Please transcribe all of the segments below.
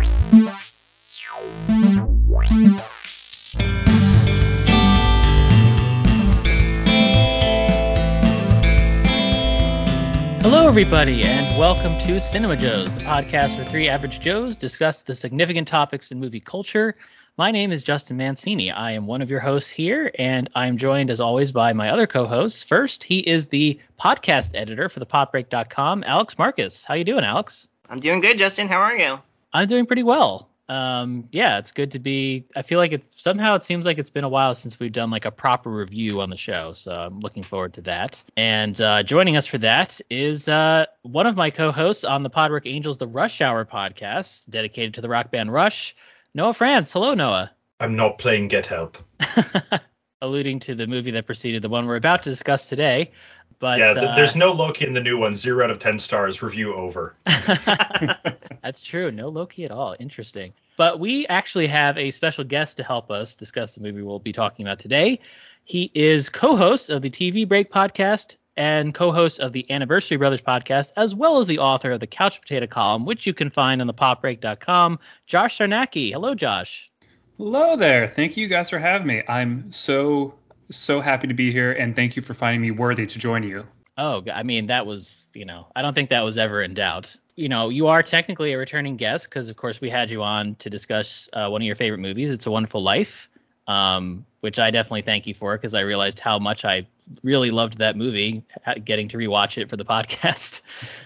Hello, everybody, and welcome to Cinema Joes, the podcast where three average Joes discuss the significant topics in movie culture. My name is Justin Mancini. I am one of your hosts here, and I'm joined, as always, by my other co-hosts. First, he is the podcast editor for thepopbreak.com, Alex Marcus. How you doing, Alex? I'm doing good, Justin. How are you? I'm doing pretty well. Yeah, it's good to be. I feel like it seems like it's been a while since we've done like a proper review on the show, so I'm looking forward to that. And joining us for that is one of my co-hosts on the Podwork Angels, the Rush Hour podcast, dedicated to the rock band Rush, Noah France. Hello, Noah. I'm not playing Get Help. Alluding to the movie that preceded the one we're about to discuss today. But yeah, there's no Loki in the new one. 0 out of 10 stars. Review over. That's true. No Loki at all. Interesting. But we actually have a special guest to help us discuss the movie we'll be talking about today. He is co-host of the TV Break podcast and co-host of the Anniversary Brothers podcast, as well as the author of the Couch Potato column, which you can find on thepopbreak.com. Josh Sarnacki. Hello, Josh. Hello there. Thank you guys for having me. I'm so happy to be here, and thank you for finding me worthy to join you. Oh, I mean, that was, I don't think that was ever in doubt. You are technically a returning guest because, of course, we had you on to discuss one of your favorite movies, It's a Wonderful Life, which I definitely thank you for because I realized how much I really loved that movie, getting to rewatch it for the podcast.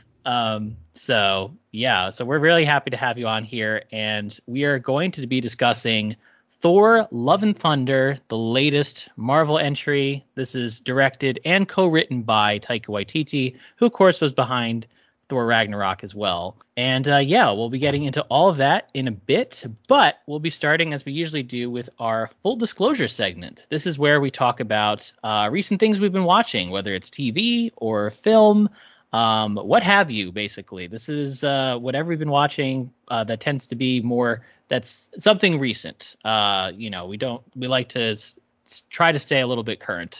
So we're really happy to have you on here, and we are going to be discussing Thor: Love and Thunder, the latest Marvel entry. This is directed and co-written by Taika Waititi, who, of course, was behind Thor Ragnarok as well. And we'll be getting into all of that in a bit, but we'll be starting, as we usually do, with our full disclosure segment. This is where we talk about recent things we've been watching, whether it's TV or film, what have you, basically. This is whatever we've been watching that tends to be more, that's something recent. We like to try to stay a little bit current.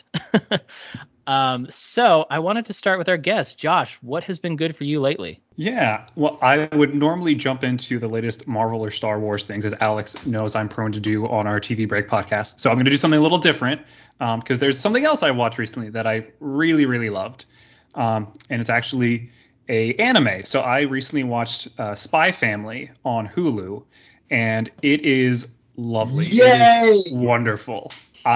So I wanted to start with our guest. Josh, what has been good for you lately? Yeah, well, I would normally jump into the latest Marvel or Star Wars things, as Alex knows I'm prone to do on our TV Break podcast. So I'm going to do something a little different because there's something else I watched recently that I really, really loved. And it's actually a anime. So I recently watched Spy Family on Hulu, and it is lovely. Yay! It is wonderful.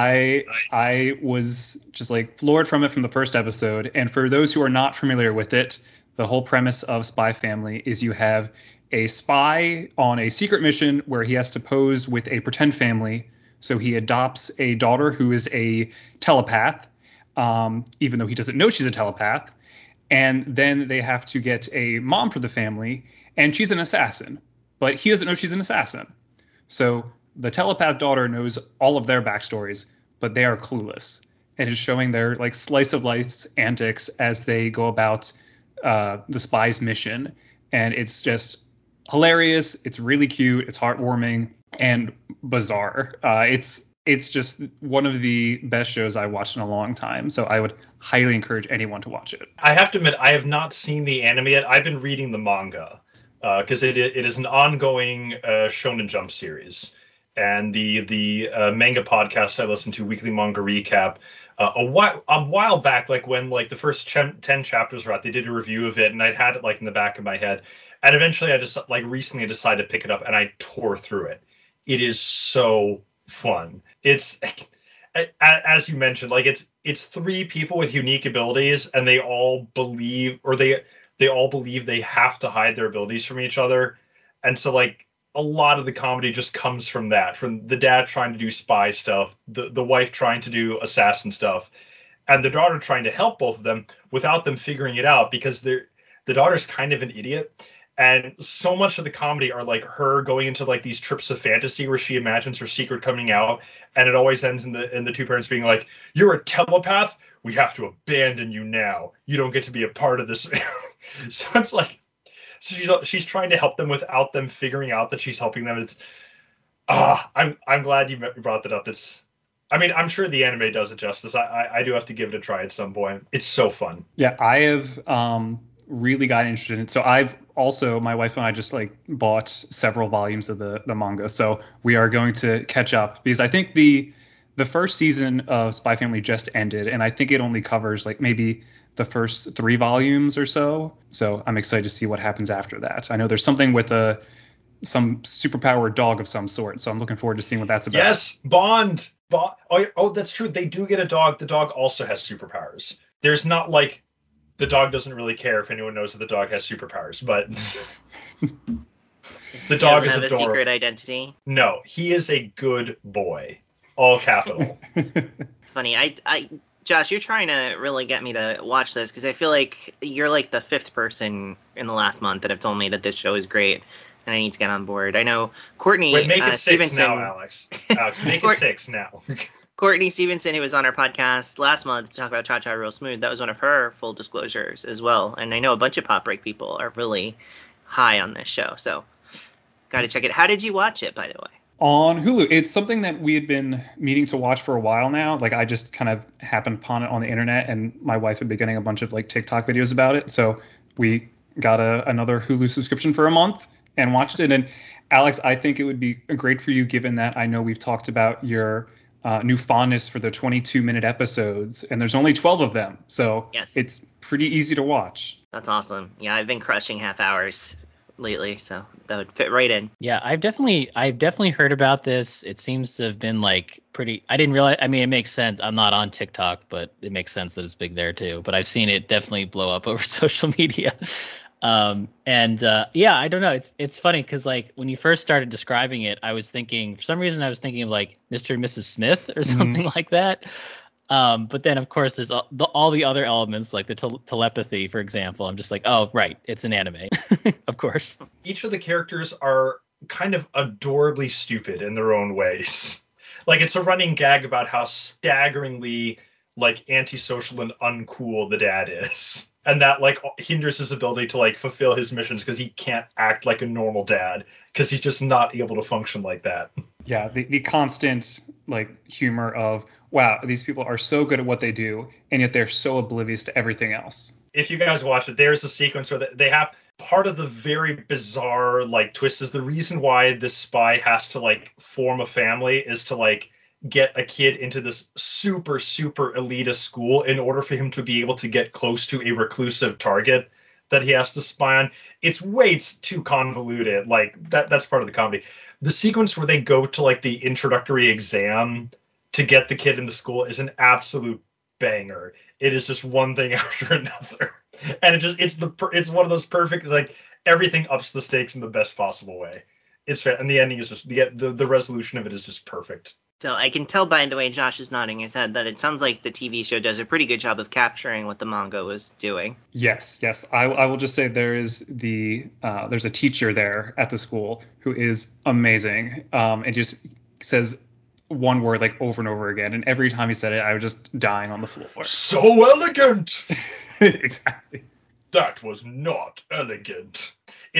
I was just like floored from it from the first episode. And for those who are not familiar with it, the whole premise of Spy Family is you have a spy on a secret mission where he has to pose with a pretend family. So he adopts a daughter who is a telepath, even though he doesn't know she's a telepath. And then they have to get a mom for the family, and she's an assassin, but he doesn't know she's an assassin. So the telepath daughter knows all of their backstories, but they are clueless. And is showing their like slice of life antics as they go about the spy's mission. And it's just hilarious. It's really cute. It's heartwarming and bizarre. It's just one of the best shows I've watched in a long time. So I would highly encourage anyone to watch it. I have to admit, I have not seen the anime yet. I've been reading the manga because it is an ongoing Shonen Jump series. And the manga podcast I listen to, Weekly Manga Recap, a while back, like when like the first 10 chapters were out, they did a review of it, and I'd had it like in the back of my head. And eventually I just like recently decided to pick it up, and I tore through it. It is so fun. It's, as you mentioned, like it's three people with unique abilities, and they all believe, or they all believe they have to hide their abilities from each other. And so like a lot of the comedy just comes from that, from the dad trying to do spy stuff, the wife trying to do assassin stuff, and the daughter trying to help both of them without them figuring it out, because the daughter's kind of an idiot. And so much of the comedy are like her going into like these trips of fantasy where she imagines her secret coming out, and it always ends in the two parents being like, "You're a telepath. We have to abandon you now. You don't get to be a part of this." So it's like, so she's trying to help them without them figuring out that she's helping them. It's I'm glad you brought that up. I'm sure the anime does it justice. I do have to give it a try at some point. It's so fun. Yeah, I have really got interested in it. So I've also, my wife and I just like bought several volumes of the manga. So we are going to catch up because I think the first season of Spy Family just ended, and I think it only covers like maybe the first 3 volumes or so. So I'm excited to see what happens after that. I know there's something with some superpowered dog of some sort, so I'm looking forward to seeing what that's about. Yes, Bond. Oh, that's true. They do get a dog. The dog also has superpowers. There's not like the dog doesn't really care if anyone knows that the dog has superpowers, but the dog is have adorable. a secret identity. No, he is a good boy. All capital. It's funny. Josh, you're trying to really get me to watch this because I feel like you're like the 5th person in the last month that have told me that this show is great and I need to get on board. I know Courtney Wait, make it 6 Stevenson. now, Alex. Alex, make it 6 now. Courtney Stevenson, who was on our podcast last month to talk about Cha Cha Real Smooth, that was one of her full disclosures as well. And I know a bunch of Pop Break people are really high on this show, so got to check it. How did you watch it, by the way? On Hulu. It's something that we had been meaning to watch for a while now. Like I just kind of happened upon it on the internet, and my wife had been getting a bunch of like TikTok videos about it. So we got another Hulu subscription for a month and watched it. And Alex, I think it would be great for you, given that I know we've talked about your new fondness for the 22-minute episodes, and there's only 12 of them. So yes, it's pretty easy to watch. That's awesome. Yeah, I've been crushing half hours lately, so that would fit right in. Yeah, I've definitely heard about this. It seems to have been like pretty. I didn't realize. I mean, it makes sense. I'm not on TikTok, but it makes sense that it's big there too. But I've seen it definitely blow up over social media. Yeah, I don't know. It's funny because like when you first started describing it, I was thinking for some reason I was thinking of like Mr. and Mrs. Smith or something like that. But then of course there's all the other elements like the telepathy, for example. I'm just like, oh right, it's an anime, of course. Each of the characters are kind of adorably stupid in their own ways. Like it's a running gag about how staggeringly like antisocial and uncool the dad is, and that like hinders his ability to like fulfill his missions because he can't act like a normal dad because he's just not able to function like that. Yeah, the constant like humor of, wow, these people are so good at what they do, and yet they're so oblivious to everything else. If you guys watch it, there's a sequence where they have part of the very bizarre like twist is the reason why this spy has to like form a family is to like get a kid into this super elitist school in order for him to be able to get close to a reclusive target that he has to spy on. It's way too convoluted. Like that's part of the comedy. The sequence where they go to like the introductory exam to get the kid into school is an absolute banger. It is just one thing after another, and it's one of those perfect like everything ups the stakes in the best possible way. It's fair, and the ending is just the resolution of it is just perfect. So I can tell by the way Josh is nodding his head that it sounds like the TV show does a pretty good job of capturing what the manga was doing. Yes. I will just say there's a teacher there at the school who is amazing. And just says one word like over and over again, and every time he said it, I was just dying on the floor. So elegant. Exactly. That was not elegant.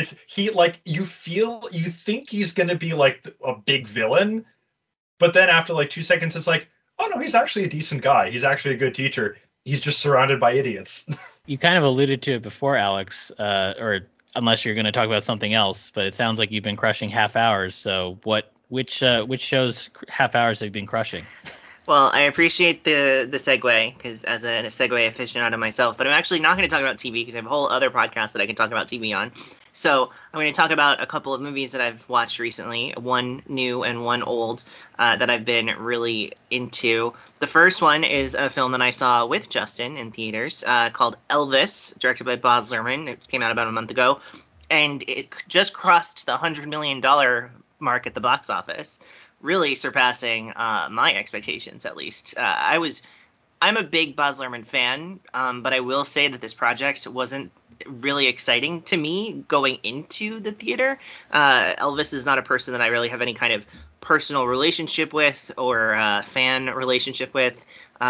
You think he's gonna be like a big villain. But then after like 2 seconds, it's like, oh no, he's actually a decent guy. He's actually a good teacher. He's just surrounded by idiots. You kind of alluded to it before, Alex, or unless you're going to talk about something else, but it sounds like you've been crushing half hours. So which shows half hours have you been crushing? Well, I appreciate the segue because as a segue aficionado myself, but I'm actually not going to talk about TV because I have a whole other podcast that I can talk about TV on. So I'm going to talk about a couple of movies that I've watched recently, one new and one old, that I've been really into. The first one is a film that I saw with Justin in theaters called Elvis, directed by Baz Luhrmann. It came out about a month ago, and it just crossed the $100 million mark at the box office, really surpassing my expectations, at least. I'm a big Baz Luhrmann fan, but I will say that this project wasn't really exciting to me going into the theater. Elvis is not a person that I really have any kind of personal relationship with or fan relationship with.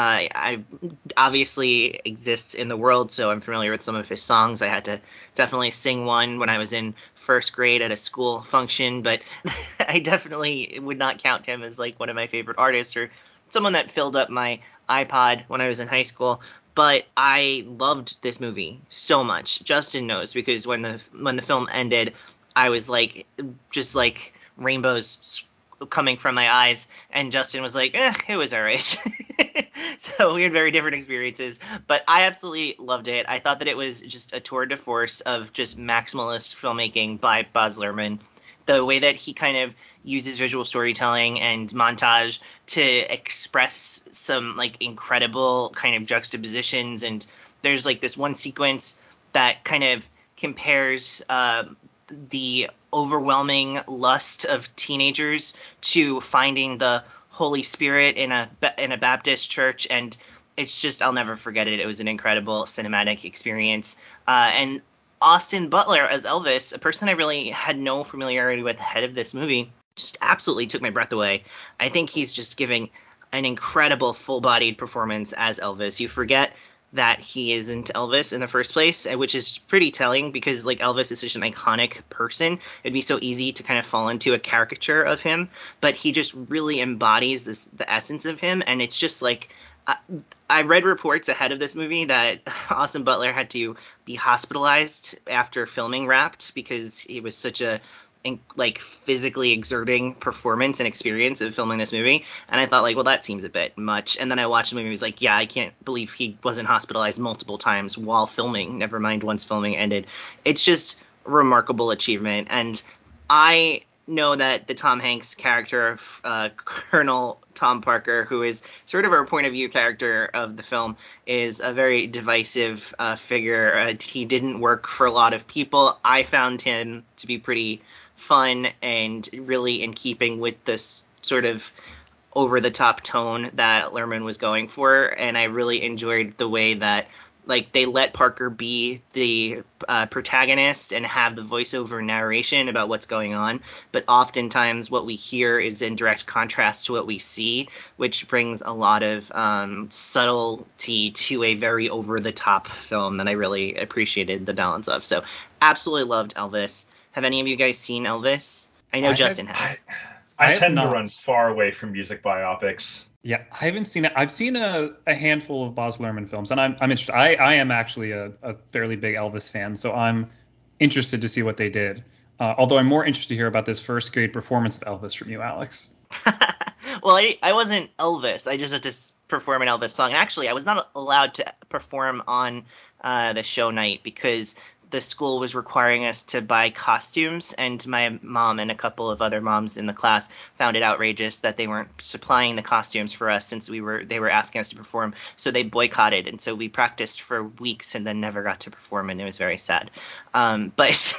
I obviously exists in the world, so I'm familiar with some of his songs. I had to definitely sing one when I was in first grade at a school function, but I definitely would not count him as like one of my favorite artists or someone that filled up my iPod when I was in high school. But I loved this movie so much. Justin knows, because when the film ended, I was like, just like rainbows coming from my eyes, and Justin was like, it was alright. So we had very different experiences, but I absolutely loved it. I thought that it was just a tour de force of just maximalist filmmaking by Baz Luhrmann. The way that he kind of uses visual storytelling and montage to express some like incredible kind of juxtapositions. And there's like this one sequence that kind of compares the overwhelming lust of teenagers to finding the Holy Spirit in a Baptist church, and it's just, I'll never forget it. It was an incredible cinematic experience. And Austin Butler as Elvis, a person I really had no familiarity with ahead of this movie, just absolutely took my breath away. I think he's just giving an incredible full-bodied performance as Elvis. You forget that he isn't Elvis in the first place, which is pretty telling, because like Elvis is such an iconic person. It'd be so easy to kind of fall into a caricature of him, but he just really embodies the essence of him. And it's just like, I read reports ahead of this movie that Austin Butler had to be hospitalized after filming Wrapped, because he was such a like physically exerting performance and experience of filming this movie. And I thought, like, well, that seems a bit much. And then I watched the movie and was like, yeah, I can't believe he wasn't hospitalized multiple times while filming, never mind once filming ended. It's just a remarkable achievement. And I know that the Tom Hanks character of Colonel Tom Parker, who is sort of our point of view character of the film, is a very divisive figure. He didn't work for a lot of people. I found him to be pretty fun and really in keeping with this sort of over-the-top tone that Luhrmann was going for, and I really enjoyed the way that like they let Parker be the protagonist and have the voiceover narration about what's going on, but oftentimes what we hear is in direct contrast to what we see, which brings a lot of subtlety to a very over-the-top film that I really appreciated the balance of. So absolutely loved Elvis. Have any of you guys seen Elvis? I know Justin has. I tend to run far away from music biopics. Yeah, I haven't seen it. I've seen a handful of Baz Luhrmann films, and I'm interested. I am actually a fairly big Elvis fan, so I'm interested to see what they did. Although I'm more interested to hear about this first great performance of Elvis from you, Alex. Well, I wasn't Elvis. I just had to perform an Elvis song. And actually, I was not allowed to perform on the show night because the school was requiring us to buy costumes, and my mom and a couple of other moms in the class found it outrageous that they weren't supplying the costumes for us since they were asking us to perform. So they boycotted, and so we practiced for weeks and then never got to perform, and it was very sad. But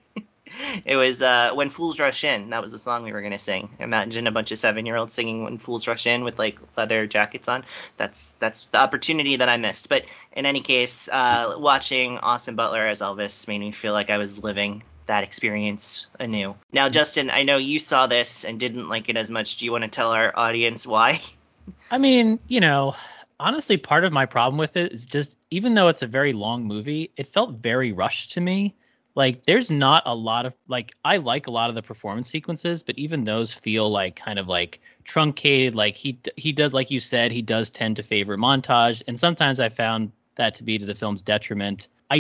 it was When Fools Rush In. That was the song we were going to sing. Imagine a bunch of 7-year-olds singing When Fools Rush In with like leather jackets on. That's the opportunity that I missed. But in any case, watching Austin Butler as Elvis made me feel like I was living that experience anew. Now, Justin, I know you saw this and didn't like it as much. Do you want to tell our audience why? I mean, honestly, part of my problem with it is just, even though it's a very long movie, it felt very rushed to me. Like, there's not a lot of, like, I like a lot of the performance sequences, but even those feel like kind of like truncated. Like he does, like you said, he does tend to favor montage, and sometimes I found that to be to the film's detriment. I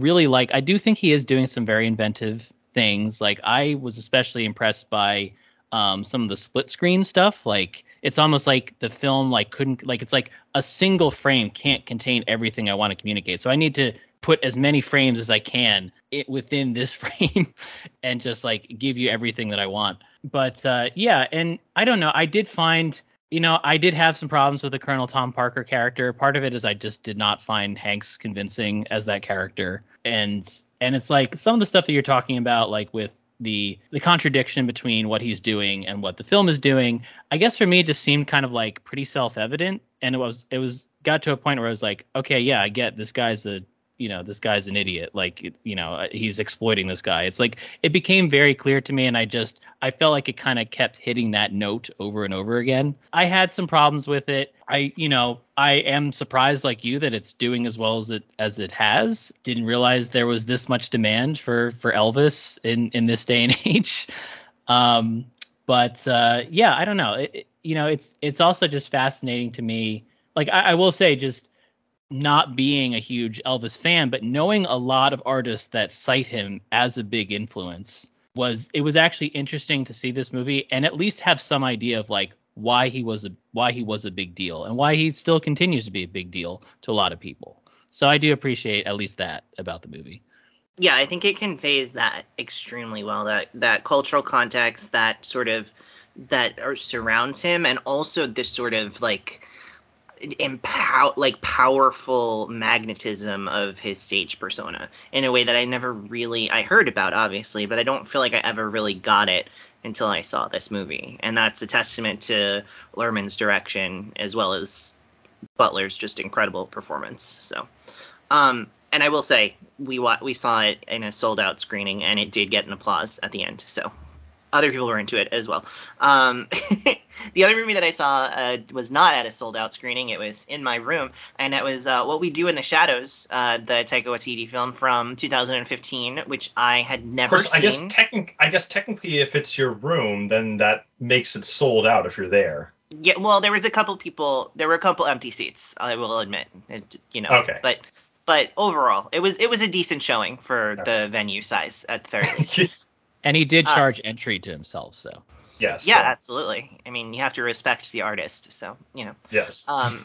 do think he is doing some very inventive things. Like, I was especially impressed by some of the split screen stuff. Like, it's almost like the film like couldn't, like, it's like a single frame can't contain everything I want to communicate. So I need to put as many frames as I can within this frame and just like give you everything that I want. But yeah, and I don't know. I did find, I did have some problems with the Colonel Tom Parker character. Part of it is I just did not find Hanks convincing as that character. And it's like some of the stuff that you're talking about, like with the contradiction between what he's doing and what the film is doing, I guess for me it just seemed kind of like pretty self-evident. And it was got to a point where I was like, okay, yeah, I get this guy's this guy's an idiot. Like, he's exploiting this guy. It's like, it became very clear to me, and I felt like it kind of kept hitting that note over and over again. I had some problems with it. I am surprised, like you, that it's doing as well as it has. Didn't realize there was this much demand for Elvis in this day and age. But yeah, I don't know. It's also just fascinating to me. Like, I will say, just not being a huge Elvis fan, but knowing a lot of artists that cite him as a big influence, was actually interesting to see this movie and at least have some idea of like why he was a big deal and why he still continues to be a big deal to a lot of people. So I do appreciate at least that about the movie. Yeah, I think it conveys that extremely well, that cultural context, that sort of surrounds him, and also this sort of like powerful magnetism of his stage persona in a way that I heard about, obviously, but I don't feel like I ever really got it until I saw this movie. And that's a testament to Luhrmann's direction as well as Butler's just incredible performance. So, and I will say we saw it in a sold out screening, and it did get an applause at the end. So other people were into it as well. The other movie that I saw was not at a sold-out screening. It was in my room, and that was What We Do in the Shadows, the Taika Waititi film from 2015, which I had never seen. I guess technically, if it's your room, then that makes it sold out if you're there. Yeah, well, there were a couple empty seats, I will admit. Okay. But overall, it was a decent showing for the venue size at the very least. And he did charge entry to himself, so. Yes. Yeah, absolutely. I mean, you have to respect the artist, so, Yes.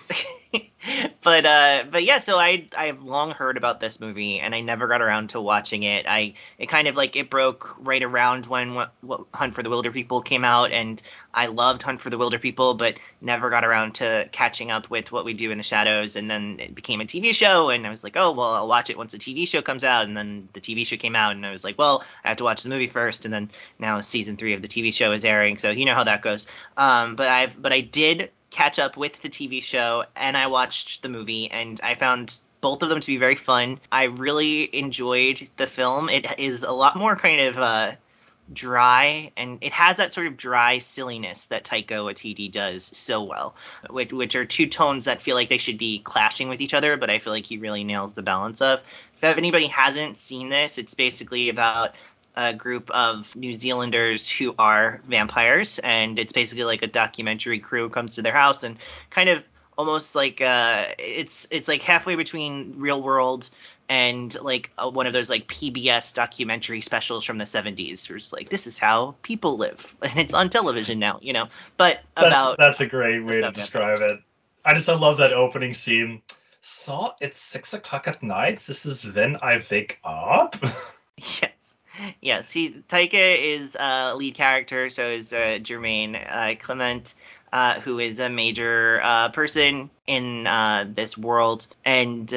But yeah, so I have long heard about this movie, and I never got around to watching it. It kind of like it broke right around when Hunt for the Wilderpeople came out, and I loved Hunt for the Wilderpeople, but never got around to catching up with What We Do in the Shadows, and then it became a TV show, and I was like, oh, well, I'll watch it once the TV show comes out, and then the TV show came out, and I was like, well, I have to watch the movie first, and then now season 3 of the TV show is airing, so you know how that goes. But I did catch up with the TV show, and I watched the movie, and I found both of them to be very fun. I really enjoyed the film. It is a lot more kind of dry, and it has that sort of dry silliness that Taika Waititi does so well, which are two tones that feel like they should be clashing with each other, but I feel like he really nails the balance of. If anybody hasn't seen this, it's basically about a group of New Zealanders who are vampires, and it's basically like a documentary crew comes to their house and kind of almost like it's like halfway between Real World and like one of those like PBS documentary specials from the 70s where it's like, this is how people live, and it's on television now, but that's a great way to describe it. I love that opening scene. So it's 6 o'clock at night, this is when I wake up. Yes, Taika is lead character, so is Jermaine Clement, who is a major person in this world, and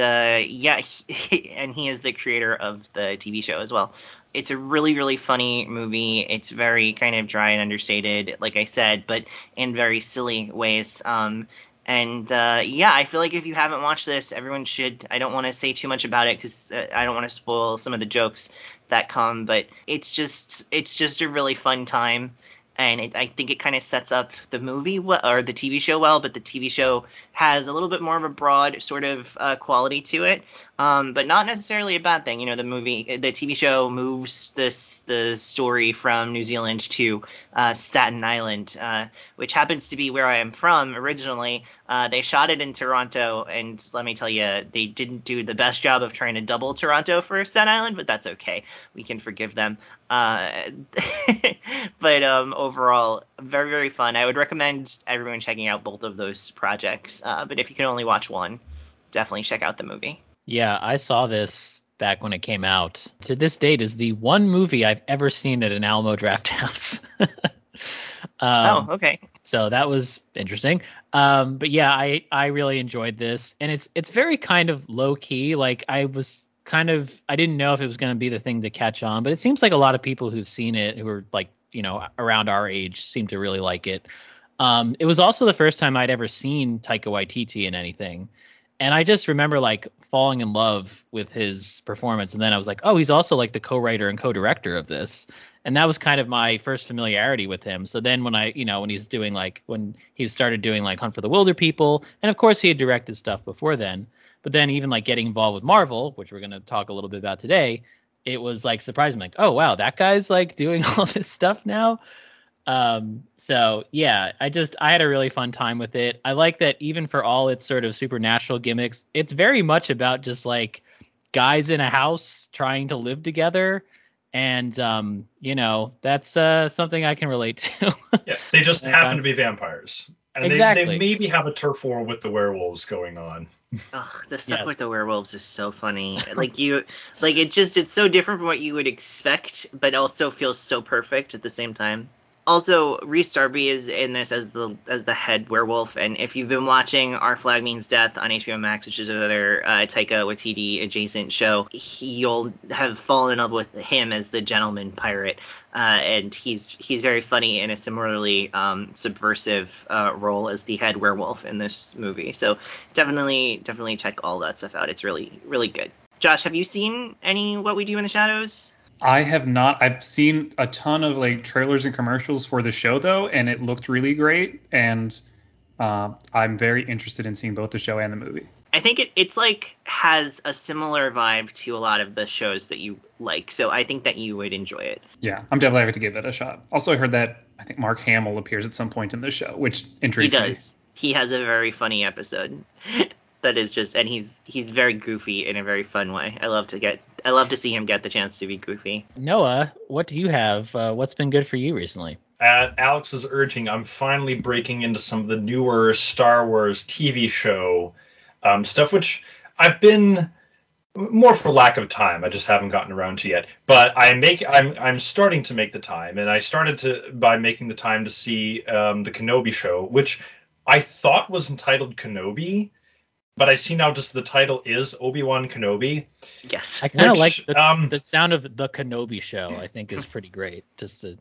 he is the creator of the TV show as well. It's a really, really funny movie. It's very kind of dry and understated, like I said, but in very silly ways. I feel like if you haven't watched this, everyone should. I don't want to say too much about it because I don't want to spoil some of the jokes that come, but it's just a really fun time. And I think it kind of sets up the movie or the TV show well, but the TV show has a little bit more of a broad sort of quality to it, but not necessarily a bad thing. The TV show moves the story from New Zealand to Staten Island, which happens to be where I am from originally. They shot it in Toronto, and let me tell you, they didn't do the best job of trying to double Toronto for Staten Island, but that's okay. We can forgive them. But overall, very, very fun. I would recommend everyone checking out both of those projects. But if you can only watch one, definitely check out the movie. Yeah, I saw this back when it came out. To this date is the one movie I've ever seen at an Alamo Drafthouse. Okay. So that was interesting. But yeah, I really enjoyed this, and it's very kind of low key. Like I didn't know if it was going to be the thing to catch on, but it seems like a lot of people who've seen it, who are like, around our age, seem to really like it. It was also the first time I'd ever seen Taika Waititi in anything. And I just remember like falling in love with his performance. And then I was like, oh, he's also like the co-writer and co-director of this. And that was kind of my first familiarity with him. So then when when he started doing like Hunt for the Wilderpeople, and of course he had directed stuff before then, but then even like getting involved with Marvel, which we're going to talk a little bit about today, it was like surprising, like, oh wow, that guy's like doing all this stuff now. So yeah, I had a really fun time with it. I like that even for all its sort of supernatural gimmicks, it's very much about just like guys in a house trying to live together. And that's something I can relate to. Yeah, they just And, happen to be vampires. And they exactly. maybe have a turf war with the werewolves going on. Ugh, the stuff Yes. with the werewolves is so funny. It's so different from what you would expect, but also feels so perfect at the same time. Also, Rhys Darby is in this as the head werewolf, and if you've been watching Our Flag Means Death on HBO Max, which is another Taika Waititi adjacent show, you'll have fallen in love with him as the gentleman pirate, and he's very funny in a similarly subversive role as the head werewolf in this movie. So definitely check all that stuff out. It's really, really good. Josh, have you seen any What We Do in the Shadows? I have not. I've seen a ton of like trailers and commercials for the show though, and it looked really great. And I'm very interested in seeing both the show and the movie. I think it's like has a similar vibe to a lot of the shows that you like, so I think that you would enjoy it. Yeah, I'm definitely going to give that a shot. Also, I heard that I think Mark Hamill appears at some point in the show, which intrigues me. He does. He has a very funny episode that is just, and he's very goofy in a very fun way. I love to see him get the chance to be goofy. Noah, what do you have? What's been good for you recently? At Alex's urging, I'm finally breaking into some of the newer Star Wars TV show stuff, which I've been more for lack of time. I just haven't gotten around to yet. But I'm starting to make the time, and I started by making the time to see the Kenobi show, which I thought was entitled Kenobi, but I see now just the title is Obi-Wan Kenobi. Yes. I kind of like the sound of the Kenobi show. I think is pretty great. Just to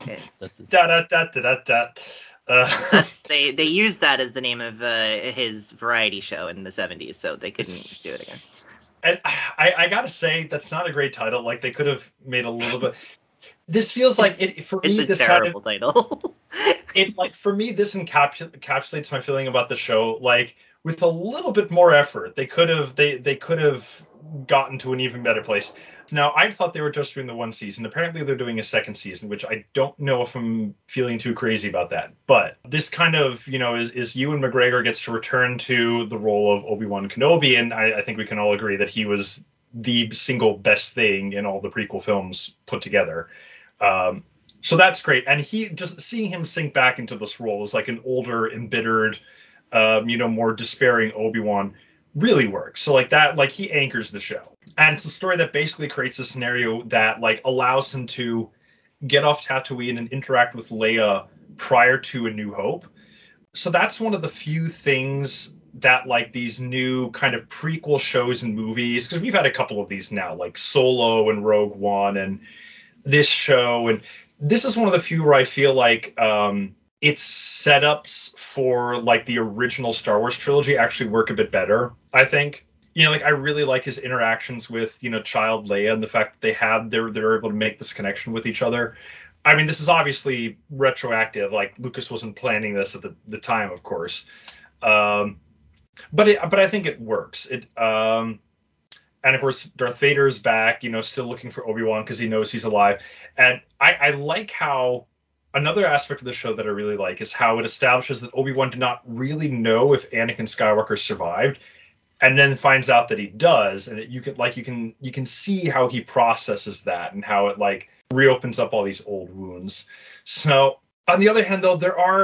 they used that as the name of his variety show in the 70s, so they couldn't do it again. And I gotta say, that's not a great title. Like, they could have made a little bit. This feels like it for me. It's a terrible title. For me, this encapsulates my feeling about the show. Like, with a little bit more effort, they could have gotten to an even better place. Now, I thought they were just doing the one season. Apparently, they're doing a second season, which I don't know if I'm feeling too crazy about that. But this kind of, is Ewan McGregor gets to return to the role of Obi-Wan Kenobi, and I think we can all agree that he was the single best thing in all the prequel films put together. So that's great. And he just seeing him sink back into this role as like an older, embittered, more despairing Obi-Wan really works. So like that, like he anchors the show. And it's a story that basically creates a scenario that like allows him to get off Tatooine and interact with Leia prior to A New Hope. So that's one of the few things that like these new kind of prequel shows and movies, because we've had a couple of these now, like Solo and Rogue One and this show. And this is one of the few where I feel like its setups for like the original Star Wars trilogy actually work a bit better, I think. I really like his interactions with, child Leia and the fact that they're able to make this connection with each other. I mean, this is obviously retroactive. Like Lucas wasn't planning this at the time, of course. But I think it works. And of course, Darth Vader's back, still looking for Obi-Wan because he knows he's alive. And I like how another aspect of the show that I really like is how it establishes that Obi-Wan did not really know if Anakin Skywalker survived, and then finds out that he does. And you can see how he processes that and how it like reopens up all these old wounds. So on the other hand, though,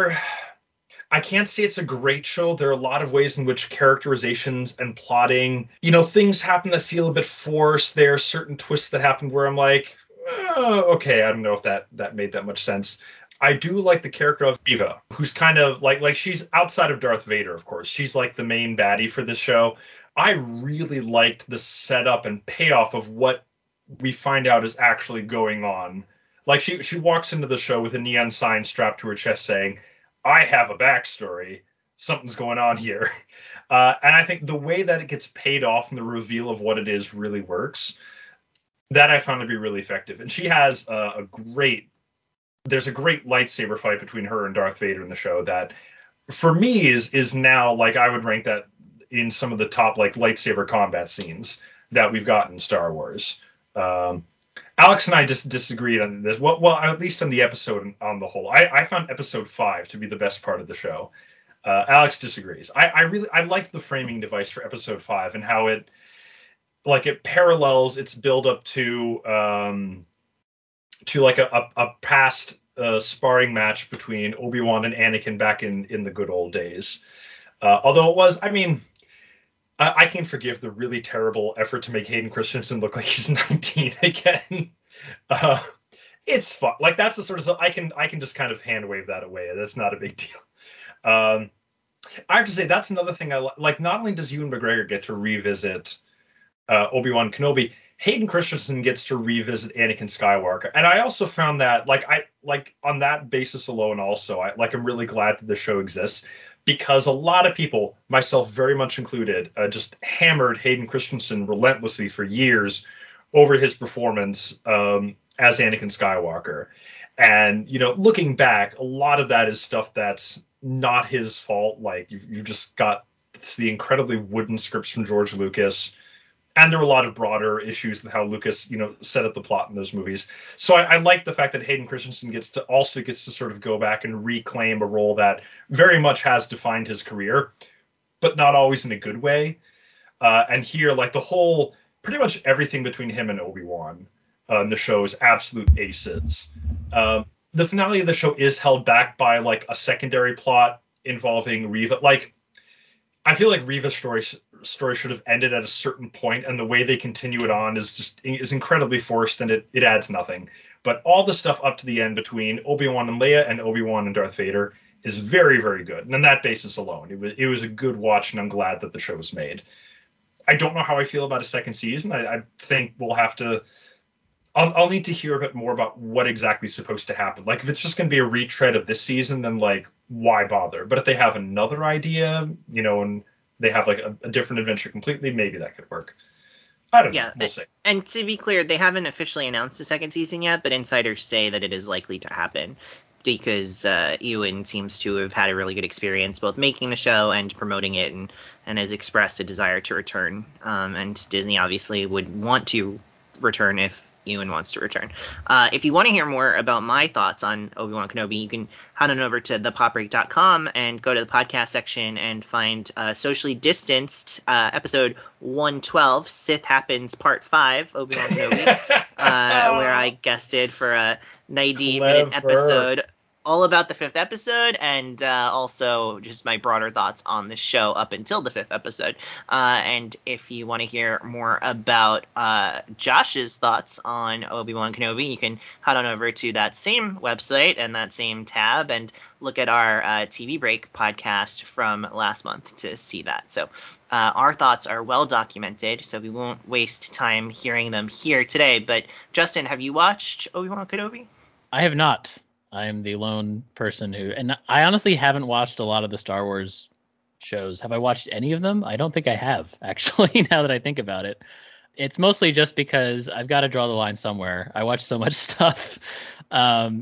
I can't say it's a great show. There are a lot of ways in which characterizations and plotting, things happen that feel a bit forced. There are certain twists that happen where I'm like, okay, I don't know if that made that much sense. I do like the character of Eva, who's kind of like she's outside of Darth Vader, of course. She's like the main baddie for this show. I really liked the setup and payoff of what we find out is actually going on. Like she walks into the show with a neon sign strapped to her chest saying, I have a backstory. Something's going on here. And I think the way that it gets paid off and the reveal of what it is really works. That I found to be really effective. And she has there's a great lightsaber fight between her and Darth Vader in the show that for me is now like I would rank that in some of the top like lightsaber combat scenes that we've got in Star Wars. Alex and I just disagreed on this. Well, at least on the episode on the whole. I found episode 5 to be the best part of the show. Alex disagrees. I like the framing device for episode 5 and how it parallels its build up to like a past sparring match between Obi-Wan and Anakin back in the good old days. Although it was, I mean, I can forgive the really terrible effort to make Hayden Christensen look like he's 19 again. It's fun. Like, that's the sort of stuff I can just kind of hand wave that away. That's not a big deal. I have to say that's another thing I like. Not only does Ewan McGregor get to revisit Obi-Wan Kenobi, Hayden Christensen gets to revisit Anakin Skywalker, and I also found that on that basis alone, also I'm really glad that the show exists, because a lot of people, myself very much included, just hammered Hayden Christensen relentlessly for years over his performance as Anakin Skywalker. And, looking back, a lot of that is stuff that's not his fault. Like, you've just got the incredibly wooden scripts from George Lucas. And there were a lot of broader issues with how Lucas, set up the plot in those movies. So I like the fact that Hayden Christensen gets to sort of go back and reclaim a role that very much has defined his career, but not always in a good way. And here, pretty much everything between him and Obi-Wan in the show is absolute aces. The finale of the show is held back by a secondary plot involving Reva. I feel like Reva's story should have ended at a certain point, and the way they continue it on is incredibly forced, and it adds nothing. But all the stuff up to the end between Obi-Wan and Leia and Obi-Wan and Darth Vader is very, very good. And on that basis alone, it was a good watch, and I'm glad that the show was made. I don't know how I feel about a second season. I think we'll have to. I'll need to hear a bit more about what exactly is supposed to happen. If it's just going to be a retread of this season, then why bother? But if they have another idea, and they have a different adventure completely, maybe that could work. I don't know. We'll see. And to be clear, they haven't officially announced a second season yet, but insiders say that it is likely to happen because Ewan seems to have had a really good experience both making the show and promoting it, and has expressed a desire to return. And Disney obviously would want to return if Ewan wants to return. If you want to hear more about my thoughts on Obi-Wan Kenobi, you can head on over to thepopbreak.com and go to the podcast section and find Socially Distanced episode 112, Sith Happens Part 5, Obi-Wan Kenobi, where I guested for a 90-minute episode all about the 5th episode, and also just my broader thoughts on the show up until the 5th episode. And if you want to hear more about Josh's thoughts on Obi-Wan Kenobi, you can head on over to that same website and that same tab and look at our TV Break podcast from last month to see that. So our thoughts are well documented, so we won't waste time hearing them here today. But Justin, have you watched Obi-Wan Kenobi? I have not. I am the lone person and I honestly haven't watched a lot of the Star Wars shows. Have I watched any of them? I don't think I have, actually, now that I think about it. It's mostly just because I've got to draw the line somewhere. I watch so much stuff. I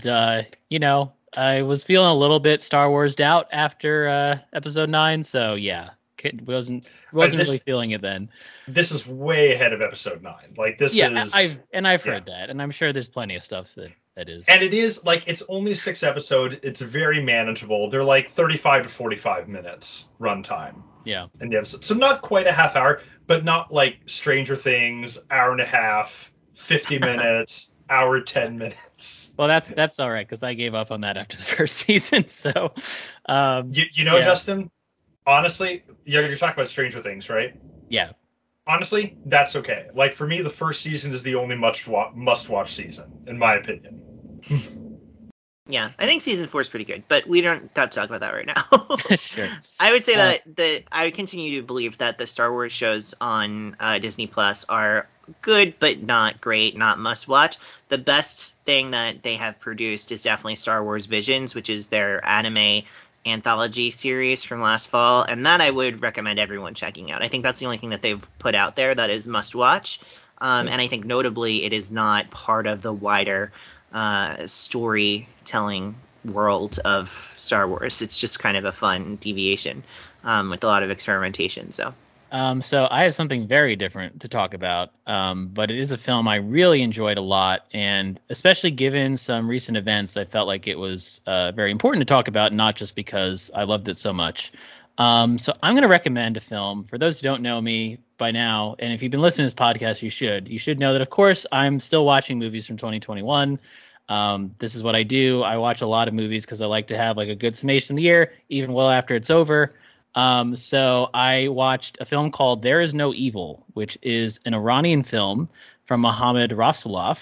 was feeling a little bit Star Wars'd out after episode 9. So yeah, wasn't really feeling it then. This is way ahead of episode 9. I've heard that, and I'm sure there's plenty of stuff that is. And it is it's only 6 episodes. It's very manageable. They're 35 to 45 minutes runtime. Yeah. In the episode, so not quite a half hour, but not like Stranger Things, hour and a half, 50 minutes, hour 10 minutes. Well, that's all right, because I gave up on that after the first season. So, Justin, honestly, you're talking about Stranger Things, right? Yeah. Honestly, that's okay. For me, the first season is the only must-watch season, in my opinion. Yeah, I think season 4 is pretty good, but we don't have to talk about that right now. Sure. I would say that I would continue to believe that the Star Wars shows on Disney Plus are good, but not great, not must-watch. The best thing that they have produced is definitely Star Wars Visions, which is their anime anthology series from last fall, and that I would recommend everyone checking out. I think that's the only thing that they've put out there that is must watch, and I think notably it is not part of the wider storytelling world of Star Wars. It's just kind of a fun deviation with a lot of experimentation. So So I have something very different to talk about, but it is a film I really enjoyed a lot, and especially given some recent events, I felt like it was very important to talk about, not just because I loved it so much. So I'm going to recommend a film. For those who don't know me by now, and if you've been listening to this podcast, you should. You should know that, of course, I'm still watching movies from 2021. This is what I do. I watch a lot of movies because I like to have like a good summation of the year, even well after it's over. So I watched a film called There Is No Evil, which is an Iranian film from Mohammad Rasulov.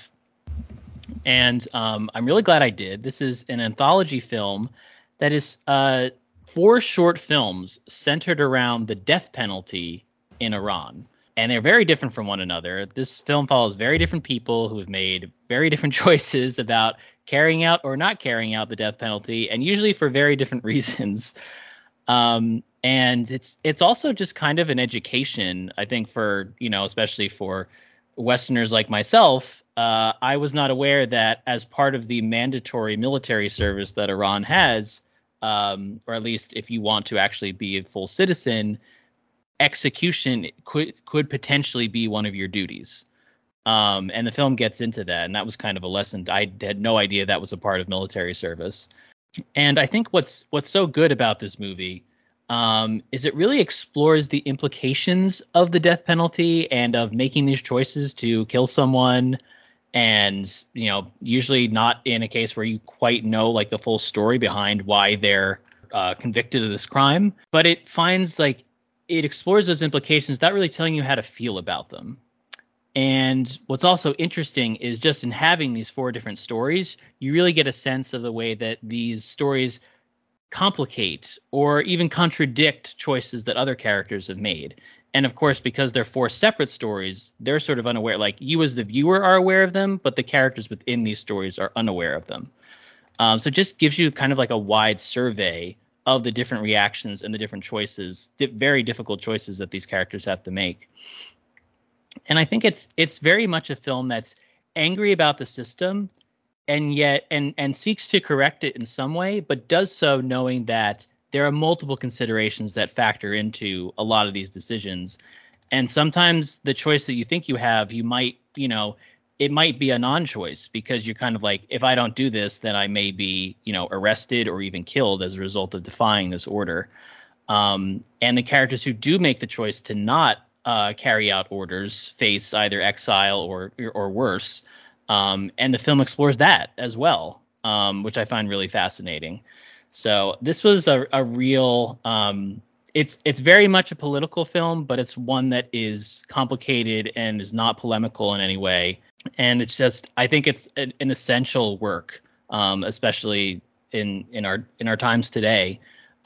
And I'm really glad I did. This is an anthology film that is 4 short films centered around the death penalty in Iran. And they're very different from one another. This film follows very different people who have made very different choices about carrying out or not carrying out the death penalty, and usually for very different reasons. And it's also just kind of an education, I think, for, especially for Westerners like myself. I was not aware that as part of the mandatory military service that Iran has, or at least if you want to actually be a full citizen, execution could potentially be one of your duties. And the film gets into that, and that was kind of a lesson. I had no idea that was a part of military service. And I think what's so good about this movie is it really explores the implications of the death penalty and of making these choices to kill someone. And, usually not in a case where you quite know like the full story behind why they're convicted of this crime. But it explores those implications without really telling you how to feel about them. And what's also interesting is just in having these 4 different stories, you really get a sense of the way that these stories complicate or even contradict choices that other characters have made. And of course, because they're 4 separate stories, they're sort of unaware. Like, you as the viewer are aware of them, but the characters within these stories are unaware of them. So it just gives you kind of like a wide survey of the different reactions and the different choices, very difficult choices that these characters have to make. And I think it's very much a film that's angry about the system, and yet and seeks to correct it in some way, but does so knowing that there are multiple considerations that factor into a lot of these decisions. And sometimes the choice that you think you have, you might, it might be a non-choice, because you're kind of like, if I don't do this, then I may be, arrested or even killed as a result of defying this order. And the characters who do make the choice to not carry out orders face either exile or worse. And the film explores that as well, which I find really fascinating. So this was a real it's very much a political film, but it's one that is complicated and is not polemical in any way. And it's just, I think it's an essential work, especially in our times today.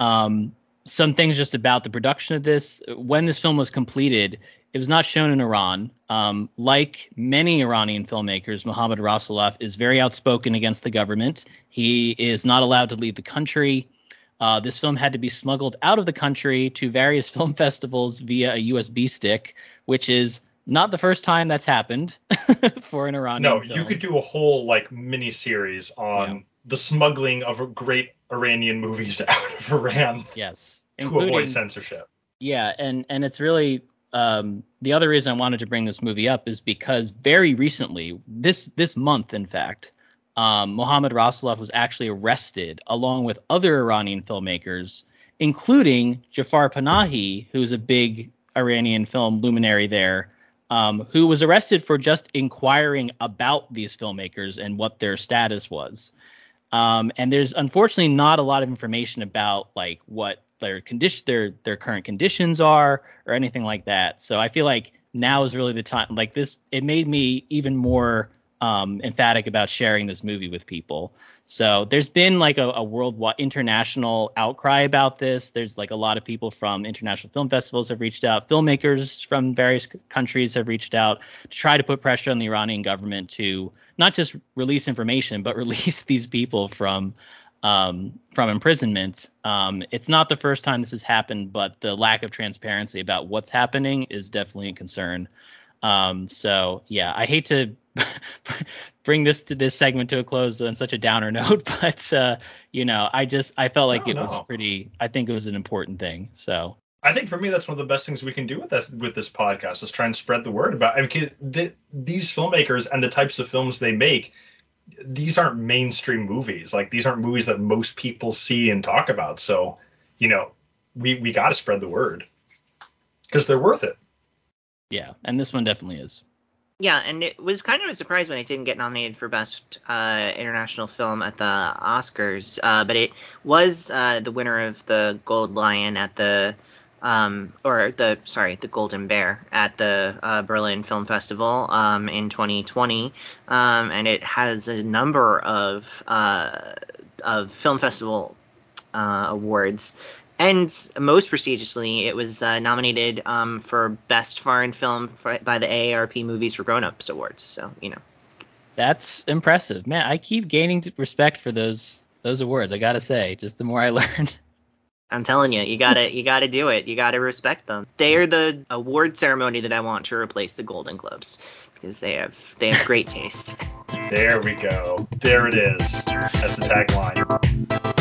Some things just about the production of this. When this film was completed, it was not shown in Iran. Like many Iranian filmmakers, Mohammad Rasulov is very outspoken against the government. He is not allowed to leave the country. This film had to be smuggled out of the country to various film festivals via a USB stick, which is not the first time that's happened for an Iranian film. You could do a whole mini series on the smuggling of great Iranian movies out of Iran. Yes, to avoid censorship. Yeah, and it's really the other reason I wanted to bring this movie up is because very recently, this month, in fact, Mohammad Rasulov was actually arrested along with other Iranian filmmakers, including Jafar Panahi, who's a big Iranian film luminary there, who was arrested for just inquiring about these filmmakers and what their status was. And there's unfortunately not a lot of information about what their current conditions are or anything like that. So I feel like now is really the time. It made me even more emphatic about sharing this movie with people. So there's been a worldwide international outcry about this. There's a lot of people from international film festivals have reached out. Filmmakers from various countries have reached out to try to put pressure on the Iranian government to not just release information, but release these people from imprisonment. It's not the first time this has happened, but the lack of transparency about what's happening is definitely a concern. So yeah, I hate to bring this segment to a close on such a downer note, but I felt like I think it was an important thing. So I think for me, that's one of the best things we can do with this podcast is try and spread the word about. I mean, these filmmakers and the types of films they make, these aren't mainstream movies. Like, these aren't movies that most people see and talk about. So, we got to spread the word because they're worth it. Yeah, and this one definitely is. Yeah, and it was kind of a surprise when it didn't get nominated for Best International Film at the Oscars, but it was the winner of the Gold Lion at the the Golden Bear at the Berlin Film Festival in 2020, and it has a number of film festival awards. And most prestigiously, it was nominated for Best Foreign Film by the AARP Movies for Grown-Ups Awards. So, That's impressive. Man, I keep gaining respect for those awards, I gotta say, just the more I learn. I'm telling you, you gotta do it. You gotta respect them. They are the award ceremony that I want to replace the Golden Globes because they have great taste. There we go. There it is. That's the tagline.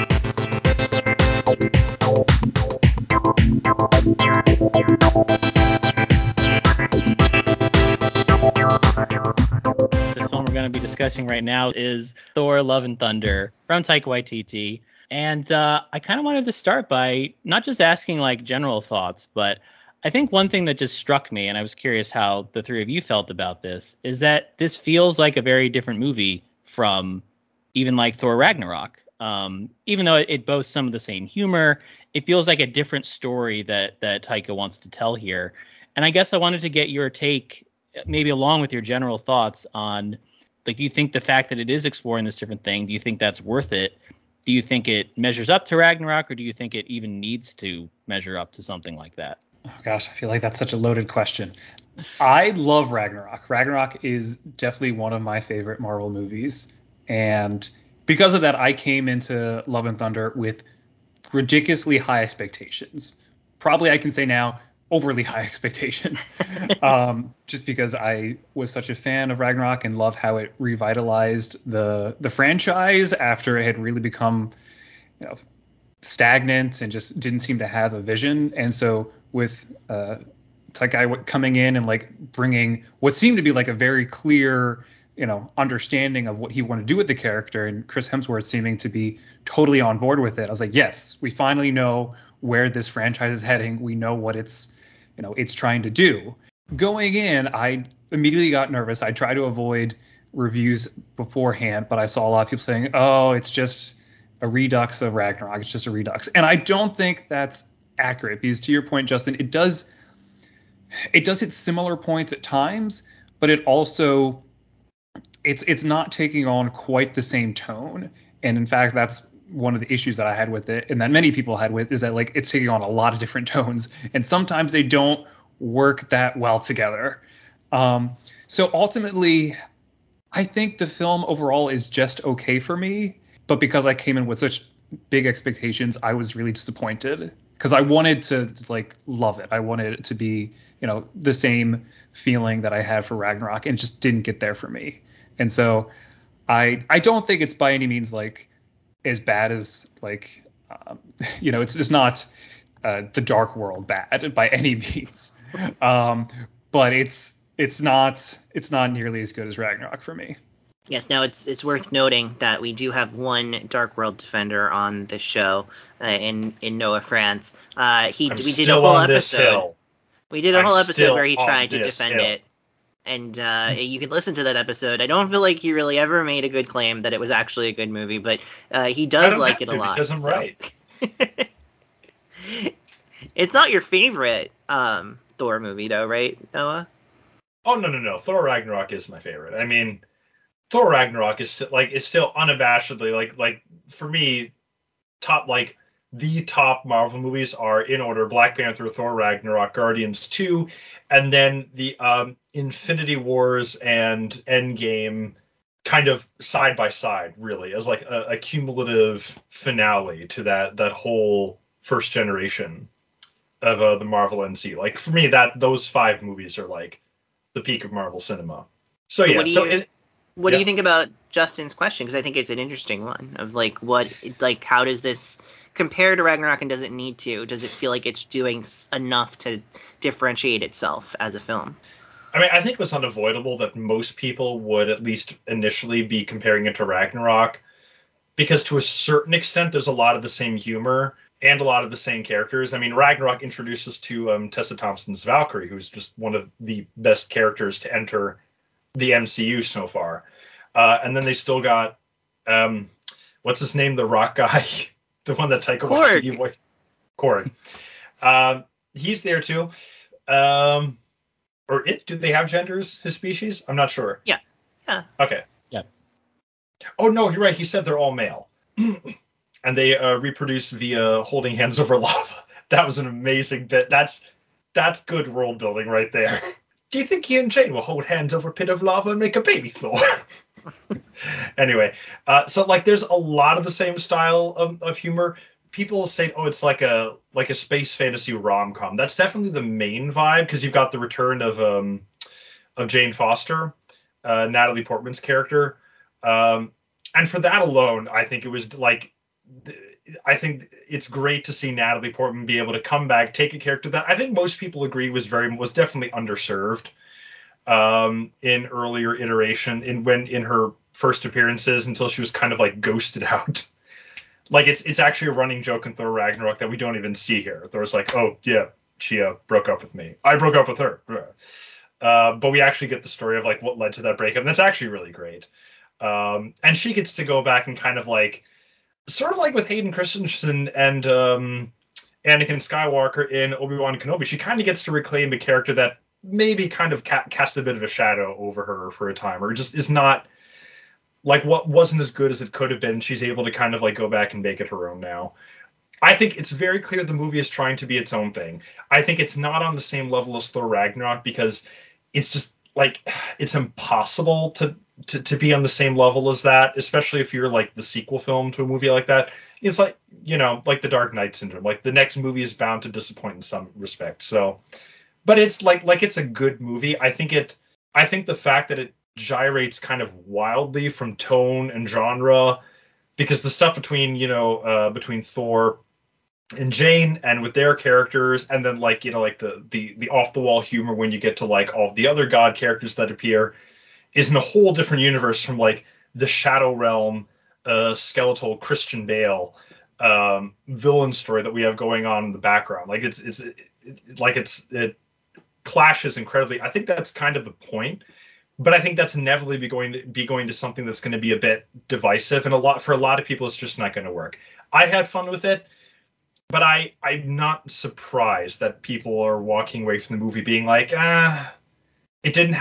The film we're going to be discussing right now is Thor: Love and Thunder from Taika Waititi. And I kind of wanted to start by not just asking like general thoughts, but I think one thing that just struck me, and I was curious how the three of you felt about this, is that this feels like a very different movie from even like Thor Ragnarok. Even though it boasts some of the same humor, it feels like a different story that Taika wants to tell here. And I guess I wanted to get your take, maybe along with your general thoughts on, like, do you think the fact that it is exploring this different thing, do you think that's worth it? Do you think it measures up to Ragnarok, or do you think it even needs to measure up to something like that? Oh gosh, I feel like that's such a loaded question. I love Ragnarok. Ragnarok is definitely one of my favorite Marvel movies. And because of that, I came into Love and Thunder with ridiculously high expectations. Probably I can say now overly high expectations. Just because I was such a fan of Ragnarok and love how it revitalized the franchise after it had really become, stagnant and just didn't seem to have a vision. And so with Taika coming in and like bringing what seemed to be like a very clear, understanding of what he wanted to do with the character, and Chris Hemsworth seeming to be totally on board with it, I was like, yes, we finally know where this franchise is heading. We know what it's trying to do. Going in, I immediately got nervous. I tried to avoid reviews beforehand, but I saw a lot of people saying, oh, it's just a redux of Ragnarok. It's just a redux. And I don't think that's accurate, because to your point, Justin, it does hit similar points at times, but it also it's not taking on quite the same tone. And in fact, that's one of the issues that I had with it, and that many people had with, is that like it's taking on a lot of different tones, and sometimes they don't work that well together. So ultimately, I think the film overall is just okay for me, but because I came in with such big expectations, I was really disappointed, because I wanted to like love it. I wanted it to be, the same feeling that I had for Ragnarok, and it just didn't get there for me. And so I don't think it's by any means like as bad as like, it's not the Dark World bad by any means. But it's not nearly as good as Ragnarok for me. Yes, now it's worth noting that we do have one Dark World defender on the show in Noah France. We did a whole episode. We did a whole episode where he tried to defend it, and you can listen to that episode. I don't feel like he really ever made a good claim that it was actually a good movie, but he does like it a lot. Because I'm right. It's not your favorite Thor movie, though, right, Noah? Oh no, Thor Ragnarok is my favorite. I mean, Thor Ragnarok is still unabashedly like for me, the top Marvel movies are in order: Black Panther, Thor Ragnarok, Guardians 2, and then the Infinity Wars and Endgame kind of side by side, really, as like a cumulative finale to that whole first generation of the Marvel MCU. Like for me, those 5 movies are like the peak of Marvel cinema. So yeah, what do you think about Justin's question? Because I think it's an interesting one of like how does this compared to Ragnarok and does it need to? Does it feel like it's doing enough to differentiate itself as a film? I mean, I think it was unavoidable that most people would at least initially be comparing it to Ragnarok, because to a certain extent, there's a lot of the same humor and a lot of the same characters. I mean, Ragnarok introduced us to Tessa Thompson's Valkyrie, who's just one of the best characters to enter the MCU so far. And then they still got, what's his name? The rock guy, the one that Taika Waititi voiced. Korg. He's there too. Or it? Do they have genders? His species? I'm not sure. Yeah. Okay. Yeah. Oh no, you're right. He said they're all male, and they reproduce via holding hands over lava. That was an amazing bit. That's good world building right there. Do you think he and Jane will hold hands over a pit of lava and make a baby Thor? Anyway, so like there's a lot of the same style of humor. People say, oh, it's like a space fantasy rom-com. That's definitely the main vibe, because you've got the return of Jane Foster, Natalie Portman's character, and for that alone, I think it was like, I think it's great to see Natalie Portman be able to come back, take a character that I think most people agree was definitely underserved in earlier iteration, in her first appearances, until she was kind of like ghosted out. Like it's actually a running joke in Thor Ragnarok that we don't even see here. Thor's like, oh yeah, she broke up with me. I broke up with her. But we actually get the story of like what led to that breakup. And that's actually really great. And she gets to go back and kind of like, sort of like with Hayden Christensen and Anakin Skywalker in Obi-Wan Kenobi, she kind of gets to reclaim a character that maybe kind of cast a bit of a shadow over her for a time, or just is not like what wasn't as good as it could have been. She's able to kind of like go back and make it her own now. I think it's very clear the movie is trying to be its own thing. I think it's not on the same level as Thor Ragnarok, because it's just like, it's impossible to be on the same level as that, especially if you're like the sequel film to a movie like that. It's like, like the Dark Knight syndrome. Like the next movie is bound to disappoint in some respect. So, but it's like it's a good movie. I think the fact that it gyrates kind of wildly from tone and genre, because the stuff between Thor and Jane and with their characters, and then like the off the wall humor when you get to like all the other god characters that appear, is in a whole different universe from like the Shadow Realm skeletal Christian Bale villain story that we have going on in the background. Like it clashes incredibly. I think that's kind of the point. But I think that's inevitably going to something that's going to be a bit divisive, and for a lot of people, it's just not going to work. I had fun with it, but I'm not surprised that people are walking away from the movie being like, it didn't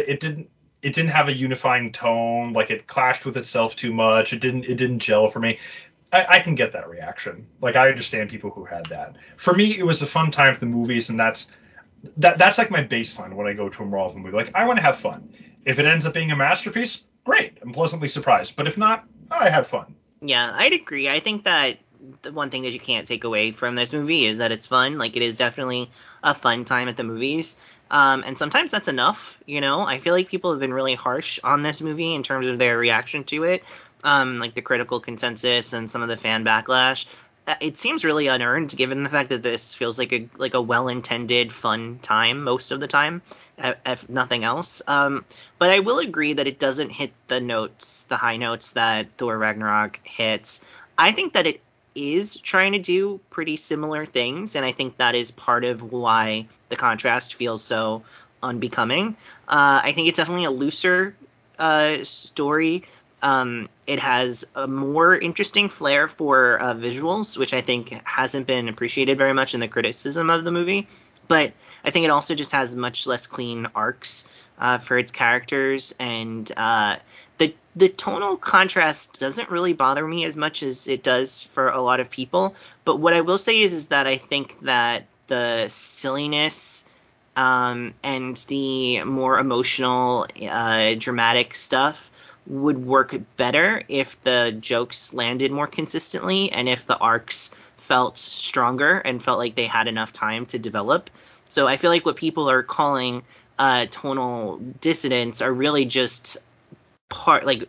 have a unifying tone. Like it clashed with itself too much. It didn't gel for me. I can get that reaction. Like I understand people who had that. For me, it was a fun time for the movies, and that's like my baseline when I go to a Marvel movie. Like I want to have fun. If it ends up being a masterpiece, great. I'm pleasantly surprised. But if not, I had fun. Yeah, I'd agree. I think that the one thing that you can't take away from this movie is that it's fun. Like it is definitely a fun time at the movies. And sometimes that's enough. I feel like people have been really harsh on this movie in terms of their reaction to it. Like the critical consensus and some of the fan backlash. It seems really unearned, given the fact that this feels like a well-intended, fun time most of the time, if nothing else. But I will agree that it doesn't hit the high notes that Thor Ragnarok hits. I think that it is trying to do pretty similar things, and I think that is part of why the contrast feels so unbecoming. I think it's definitely a looser story. It has a more interesting flair for visuals, which I think hasn't been appreciated very much in the criticism of the movie. But I think it also just has much less clean arcs for its characters, and the tonal contrast doesn't really bother me as much as it does for a lot of people. But what I will say is that I think that the silliness and the more emotional, dramatic stuff would work better if the jokes landed more consistently and if the arcs felt stronger and felt like they had enough time to develop. So I feel like what people are calling tonal dissonance are really just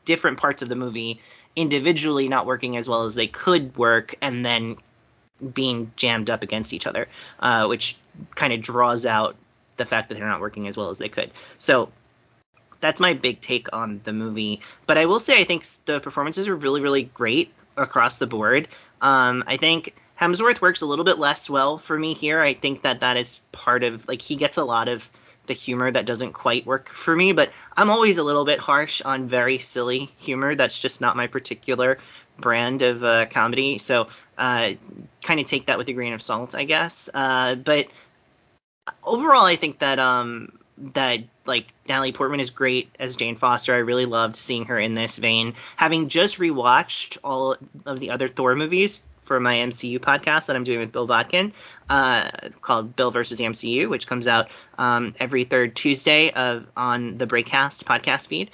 different parts of the movie individually not working as well as they could work, and then being jammed up against each other, which kind of draws out the fact that they're not working as well as they could. So that's my big take on the movie. But I will say I think the performances are really, really great across the board. I think Hemsworth works a little bit less well for me here. I think that is part of, like, he gets a lot of the humor that doesn't quite work for me, but I'm always a little bit harsh on very silly humor. That's just not my particular brand of comedy. So kind of take that with a grain of salt, I guess. But overall, I think that like Natalie Portman is great as Jane Foster. I really loved seeing her in this vein. Having just rewatched all of the other Thor movies for my MCU podcast that I'm doing with Bill Vodkin, called Bill versus the MCU, which comes out every third Tuesday on the Breakcast podcast feed.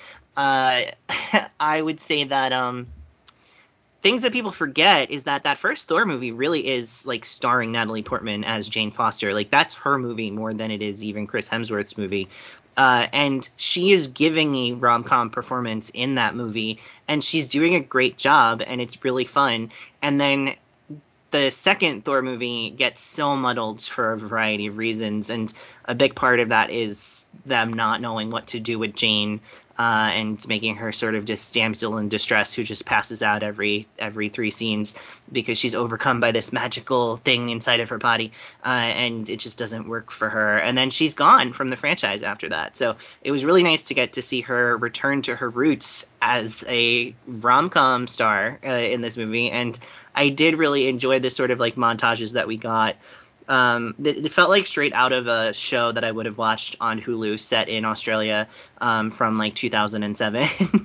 I would say that things that people forget is that first Thor movie really is like starring Natalie Portman as Jane Foster. Like, that's her movie more than it is even Chris Hemsworth's movie. And she is giving a rom-com performance in that movie, and she's doing a great job, and it's really fun. And then the second Thor movie gets so muddled for a variety of reasons, and a big part of that is them not knowing what to do with Jane, and making her sort of this damsel in distress who just passes out every 3 scenes because she's overcome by this magical thing inside of her body, and it just doesn't work for her. And then she's gone from the franchise after that. So it was really nice to get to see her return to her roots as a rom-com star in this movie, and I did really enjoy the sort of like montages that we got. It felt like straight out of a show that I would have watched on Hulu set in Australia from like 2007.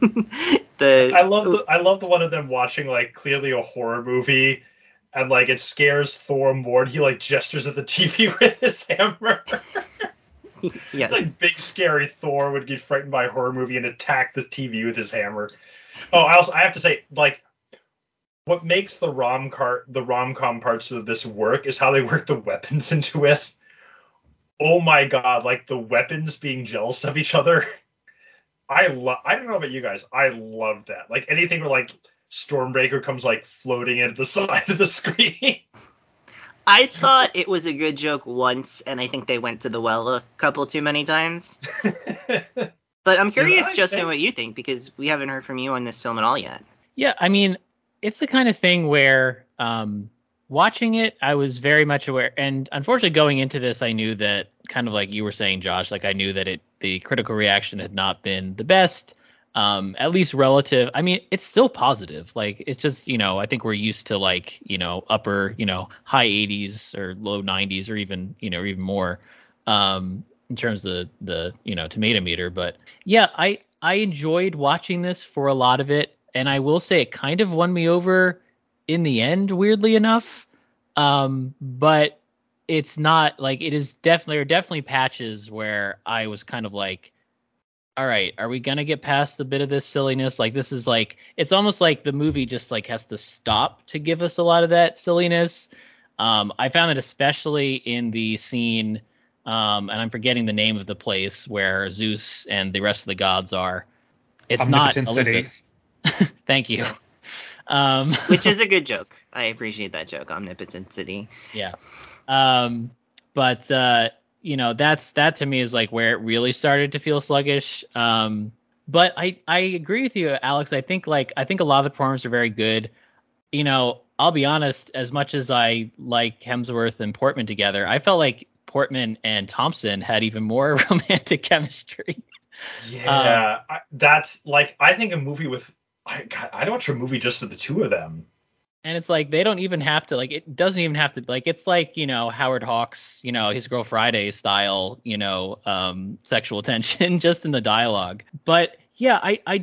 I love the one of them watching like clearly a horror movie, and like it scares Thor more, and he like gestures at the TV with his hammer. Yes. Like big scary Thor would get frightened by a horror movie and attack the TV with his hammer. Oh, I have to say, like, what makes the rom-com parts of this work is how they work the weapons into it. Oh my god, like the weapons being jealous of each other. I don't know about you guys, I love that. Like anything where like Stormbreaker comes like floating into the side of the screen. I thought it was a good joke once, and I think they went to the well a couple too many times. But I'm curious, Justin, what you think, because we haven't heard from you on this film at all yet. Yeah, I mean, it's the kind of thing where watching it, I was very much aware. And unfortunately, going into this, I knew that, kind of like you were saying, Josh, like I knew that the critical reaction had not been the best, at least relative. I mean, it's still positive. Like, it's just, I think we're used to like, upper, high 80s or low 90s or even, or even more in terms of the tomato meter. But yeah, I enjoyed watching this for a lot of it. And I will say it kind of won me over in the end, weirdly enough. But it's not like, it is definitely patches where I was kind of like, all right, are we going to get past a bit of this silliness? Like, this is like, it's almost like the movie just like has to stop to give us a lot of that silliness. I found it especially in the scene, and I'm forgetting the name of the place where Zeus and the rest of the gods are. It's not Olympus. Thank you. Yes. Which is a good joke. I appreciate that joke, Omnipotent City. Yeah. But that to me is like where it really started to feel sluggish. But I agree with you, Alex. I think a lot of the performances are very good. I'll be honest, as much as I like Hemsworth and Portman together, I felt like Portman and Thompson had even more romantic chemistry. Yeah, that's like, I think a movie with, I'd watch a movie just of the two of them. And it's like, they don't even have to, like, it doesn't even have to, like, it's like, Howard Hawks, his Girl Friday style, sexual tension just in the dialogue. But yeah,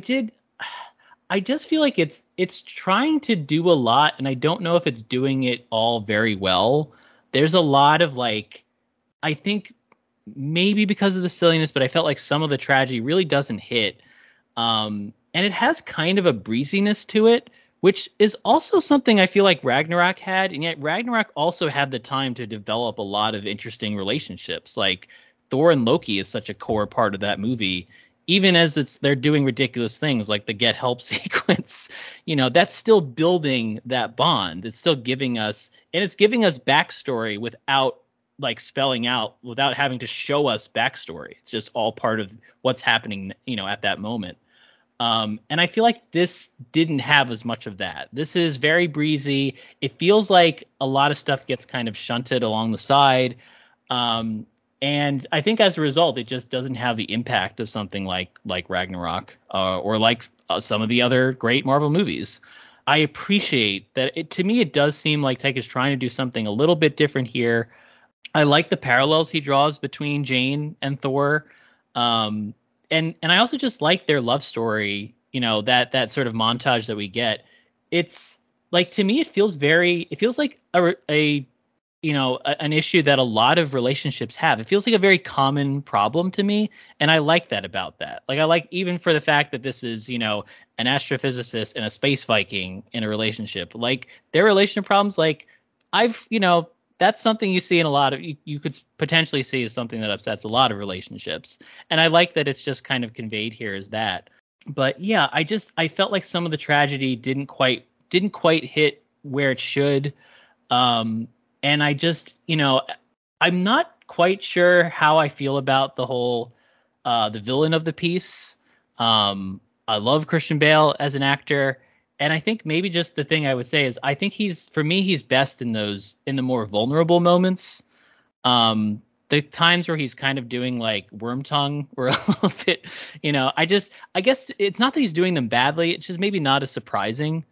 I just feel like it's trying to do a lot, and I don't know if it's doing it all very well. There's a lot of like, I think maybe because of the silliness, but I felt like some of the tragedy really doesn't hit. And it has kind of a breeziness to it, which is also something I feel like Ragnarok had, and yet Ragnarok also had the time to develop a lot of interesting relationships. Like Thor and Loki is such a core part of that movie, even as they're doing ridiculous things like the get help sequence, that's still building that bond. It's still giving us backstory without like spelling out, without having to show us backstory. It's just all part of what's happening, at that moment. And I feel like this didn't have as much of that. This is very breezy. It feels like a lot of stuff gets kind of shunted along the side. And I think as a result, it just doesn't have the impact of something like Ragnarok or like some of the other great Marvel movies. I appreciate that. To me, it does seem like Taika is trying to do something a little bit different here. I like the parallels he draws between Jane and Thor. And I also just like their love story, that sort of montage that we get. It's like, to me, it feels like an issue that a lot of relationships have. It feels like a very common problem to me. And I like that about that. Like, I like, even for the fact that this is, an astrophysicist and a space Viking in a relationship, like their relationship problems, like that's something you see in a lot of, you could potentially see as something that upsets a lot of relationships. And I like that it's just kind of conveyed here as that. But yeah, I felt like some of the tragedy didn't quite hit where it should. And I just, I'm not quite sure how I feel about the whole, the villain of the piece. I love Christian Bale as an actor. And I think maybe just the thing I would say is I think he's best in the more vulnerable moments. The times where he's kind of doing like worm tongue were a little bit, I guess it's not that he's doing them badly. It's just maybe not as surprising.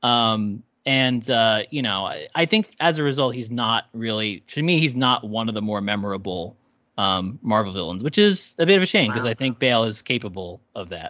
I think as a result, he's not really, to me, he's not one of the more memorable Marvel villains, which is a bit of a shame because I think Bale is capable of that.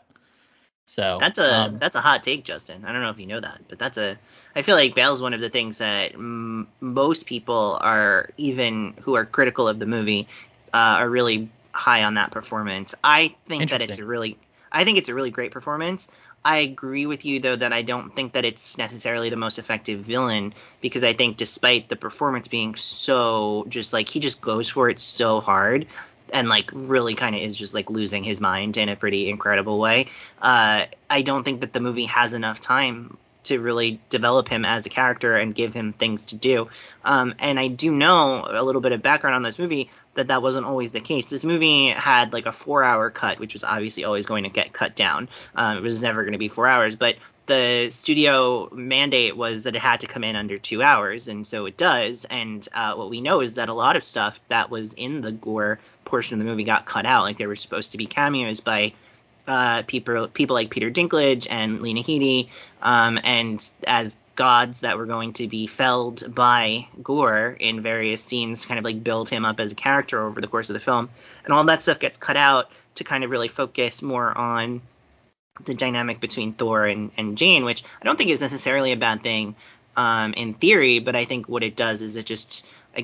So that's a hot take, Justin. I don't know if you know that, but I feel like Bale's one of the things that most people are, even who are critical of the movie, are really high on that performance. I think it's a really great performance. I agree with you, though, that I don't think that it's necessarily the most effective villain, because I think despite the performance being so just like, he just goes for it so hard and like really kind of is just like losing his mind in a pretty incredible way. I don't think that the movie has enough time to really develop him as a character and give him things to do. And I do know a little bit of background on this movie that wasn't always the case. This movie had like a 4-hour cut, which was obviously always going to get cut down. It was never going to be 4 hours, but the studio mandate was that it had to come in under 2 hours, and so it does. And what we know is that a lot of stuff that was in the gore portion of the movie got cut out. Like, there were supposed to be cameos by people like Peter Dinklage and Lena Headey, and as gods that were going to be felled by gore in various scenes, kind of like build him up as a character over the course of the film. And all that stuff gets cut out to kind of really focus more on the dynamic between Thor and Jane, which I don't think is necessarily a bad thing in theory, but I think what it does is it just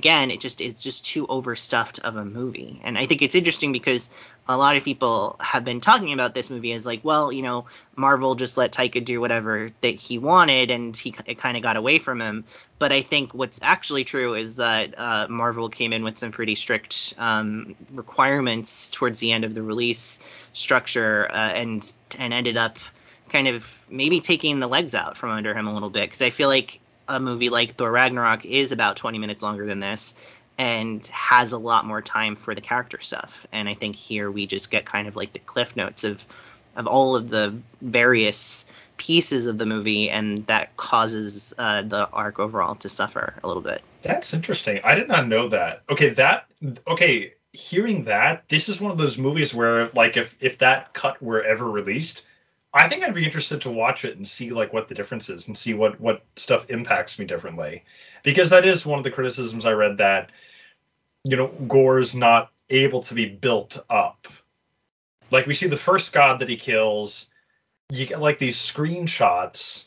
is just too overstuffed of a movie. And I think it's interesting because a lot of people have been talking about this movie as like, well, Marvel just let Taika do whatever that he wanted, and it kind of got away from him. But I think what's actually true is that Marvel came in with some pretty strict requirements towards the end of the release structure, and ended up kind of maybe taking the legs out from under him a little bit, because I feel like a movie like Thor Ragnarok is about 20 minutes longer than this and has a lot more time for the character stuff. And I think here we just get kind of like the cliff notes of all of the various pieces of the movie, and that causes the arc overall to suffer a little bit. That's interesting. I did not know that. Okay, hearing that, this is one of those movies where, like, if that cut were ever released, I think I'd be interested to watch it and see like what the difference is and see what stuff impacts me differently. Because that is one of the criticisms I read, that, Gore's not able to be built up. Like, we see the first god that he kills, you get like these screenshots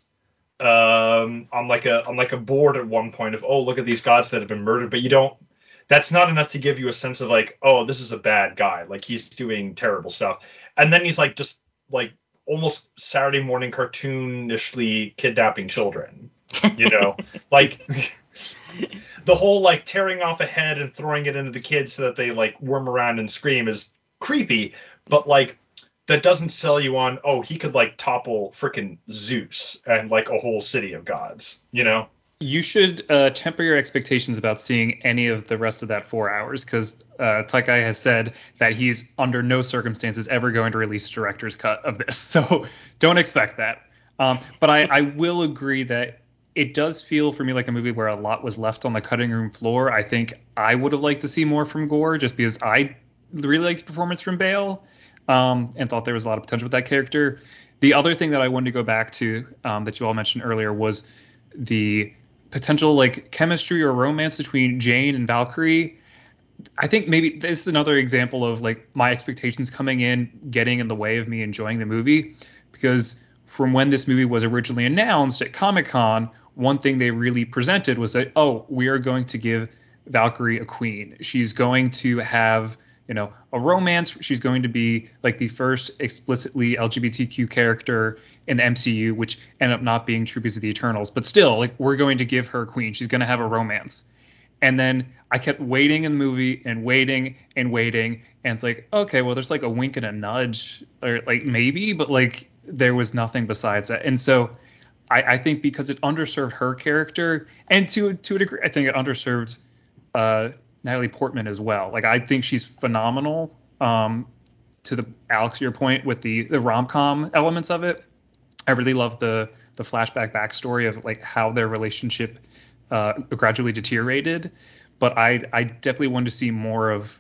on like a board at one point of, oh, look at these gods that have been murdered, but that's not enough to give you a sense of like, oh, this is a bad guy, like he's doing terrible stuff. And then he's like just like almost Saturday morning cartoonishly kidnapping children, like the whole like tearing off a head and throwing it into the kids so that they like worm around and scream is creepy, but like that doesn't sell you on, oh, he could like topple frickin' Zeus and like a whole city of gods, you know? You should temper your expectations about seeing any of the rest of that 4 hours, because Taika has said that he's under no circumstances ever going to release a director's cut of this. So don't expect that. But I will agree that it does feel for me like a movie where a lot was left on the cutting room floor. I think I would have liked to see more from Gore, just because I really liked the performance from Bale, and thought there was a lot of potential with that character. The other thing that I wanted to go back to, that you all mentioned earlier, was the potential like chemistry or romance between Jane and Valkyrie. I think maybe this is another example of like my expectations coming in getting in the way of me enjoying the movie, because from when this movie was originally announced at Comic-Con, one thing they really presented was that, oh, we are going to give Valkyrie a queen. She's going to have, a romance. She's going to be like the first explicitly LGBTQ character in the MCU, which ended up not being true because of the Eternals. But still, like, we're going to give her a queen. She's going to have a romance. And then I kept waiting in the movie and waiting and waiting. And it's like, okay, well, there's like a wink and a nudge, or like maybe, but like there was nothing besides that. And so I think because it underserved her character, and to a degree, I think it underserved Natalie Portman as well. Like, I think she's phenomenal. To the Alex, your point with the rom-com elements of it, I really love the flashback backstory of like how their relationship gradually deteriorated. But I definitely wanted to see more of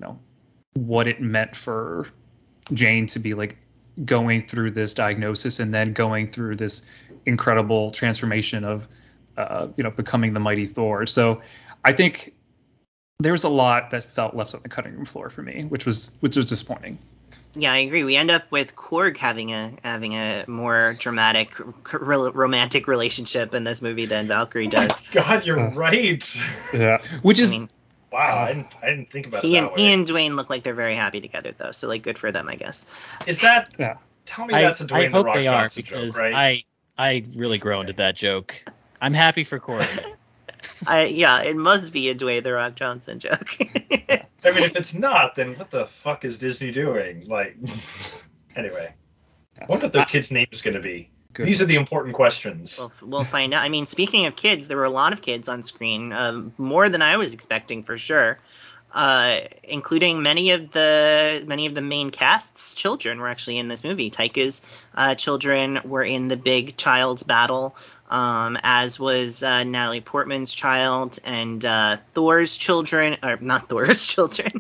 what it meant for Jane to be like going through this diagnosis and then going through this incredible transformation of becoming the mighty Thor. So I think there was a lot that felt left on the cutting room floor for me, which was disappointing. Yeah, I agree. We end up with Korg having a more dramatic romantic relationship in this movie than Valkyrie does. Oh my God, you're right. Yeah, which is wow. I didn't think about it that way. He and Dwayne look like they're very happy together though, so like good for them, I guess. Is that? Yeah. Tell me that's a Dwayne The Rock Johnson joke, right? I really groaned at that joke. I'm happy for Corey. It must be a Dwayne The Rock Johnson joke. I mean, if it's not, then what the fuck is Disney doing? Like, anyway, I wonder what their kid's name is going to be. Good. These are the important questions. We'll find out. I mean, speaking of kids, there were a lot of kids on screen, more than I was expecting for sure, including many of the main cast's children were actually in this movie. Taika's children were in the big child's battle. As was Natalie Portman's child and Thor's children, or not Thor's children.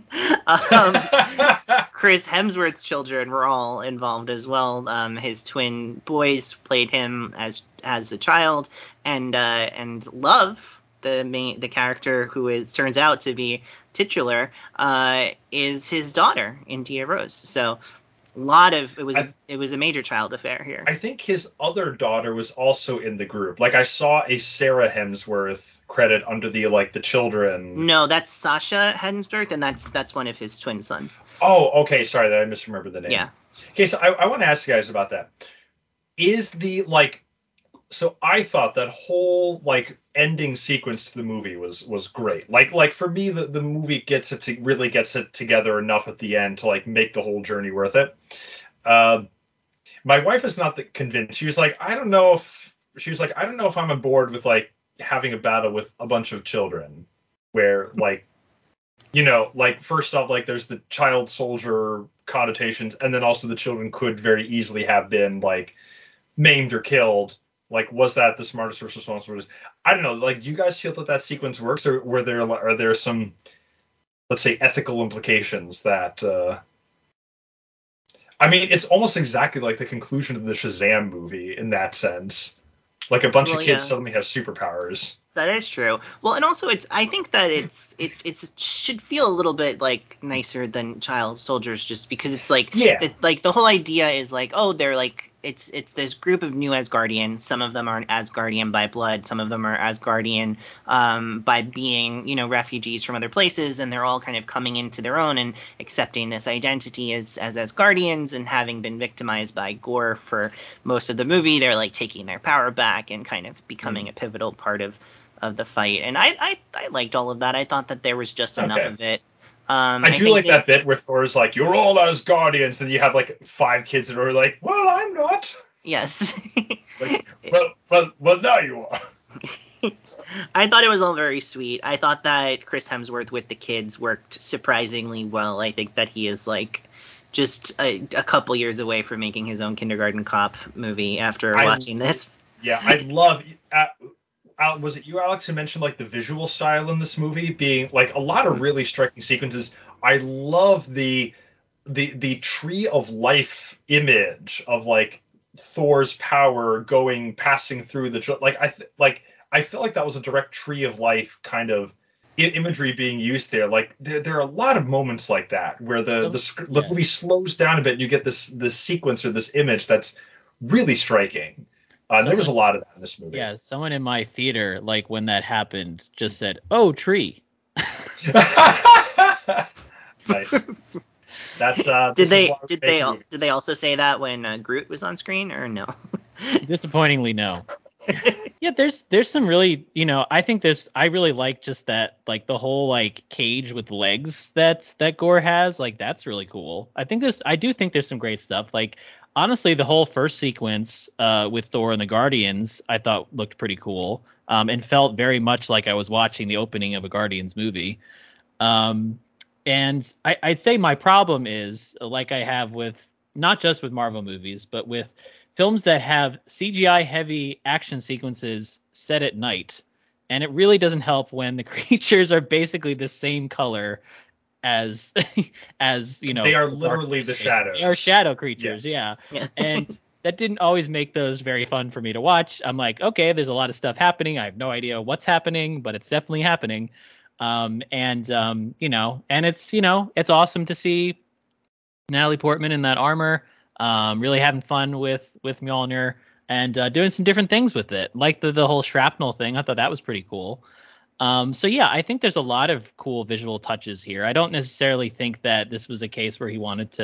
Chris Hemsworth's children were all involved as well. His twin boys played him as a child, and Love, the character who turns out to be titular, is his daughter, India Rose. So. It was a major child affair here. I think his other daughter was also in the group. Like, I saw a Sarah Hemsworth credit under the children. No, that's Sasha Hemsworth, and that's one of his twin sons. Oh, okay, sorry, I misremembered the name. Yeah. Okay, so I want to ask you guys about that. Is the so I thought that whole ending sequence to the movie was great. Like for me, the movie really gets it together enough at the end to make the whole journey worth it. My wife is not convinced. She was like, I don't know if I'm on board with having a battle with a bunch of children where first off, there's the child soldier connotations, and then also the children could very easily have been maimed or killed. Was that the smartest or responsible? I don't know. Do you guys feel that sequence works, or are there some, let's say, ethical implications that? I mean, it's almost exactly like the conclusion of the Shazam movie in that sense. A bunch of kids suddenly have superpowers. That is true. Well, and also I think that it should feel a little bit nicer than child soldiers, just because it's the whole idea is they're it's this group of new Asgardians. Some of them aren't Asgardian by blood. Some of them are Asgardian by being, refugees from other places. And they're all kind of coming into their own and accepting this identity as Asgardians, and having been victimized by Gore for most of the movie. They're taking their power back and kind of becoming a pivotal part of the fight. And I liked all of that. I thought that there was just enough of it I do like that bit where Thor's like, "You're all Asgardians," and you have like 5 kids that are like, "Well, I'm not." Yes. Like, well, now you are. I thought it was all very sweet. I thought that Chris Hemsworth with the kids worked surprisingly well. I think that he is like just a couple years away from making his own Kindergarten Cop movie after watching this. Yeah, I love. Was it you, Alex, who mentioned like the visual style in this movie being like a lot of really striking sequences? I love the tree of life image of like Thor's power passing through the I feel like that was a direct tree of life kind of imagery being used there. Like there are a lot of moments like that where the movie slows down a bit and you get this sequence or this image that's really striking. There was a lot of that in this movie. Yeah, someone in my theater, like when that happened, just said, "Oh, tree." Nice. That's did they also say that when Groot was on screen or no? Disappointingly, no. Yeah, there's some really, I really like just that, like the whole like cage with legs that Gore has, like that's really cool. I do think there's some great stuff. Like honestly, the whole first sequence with Thor and the Guardians, I thought looked pretty cool, and felt very much like I was watching the opening of a Guardians movie. And I'd say my problem is, like I have with not just with Marvel movies, but with films that have CGI heavy action sequences set at night. And it really doesn't help when the creatures are basically the same color as they are literally the shadows. They are shadow creatures, yeah. And that didn't always make those very fun for me to watch. I'm like, okay, there's a lot of stuff happening. I have no idea what's happening, but it's definitely happening. And it's awesome to see Natalie Portman in that armor, really having fun with Mjolnir and doing some different things with it, like the whole shrapnel thing. I thought that was pretty cool. So yeah, I think there's a lot of cool visual touches here. I don't necessarily think that this was a case where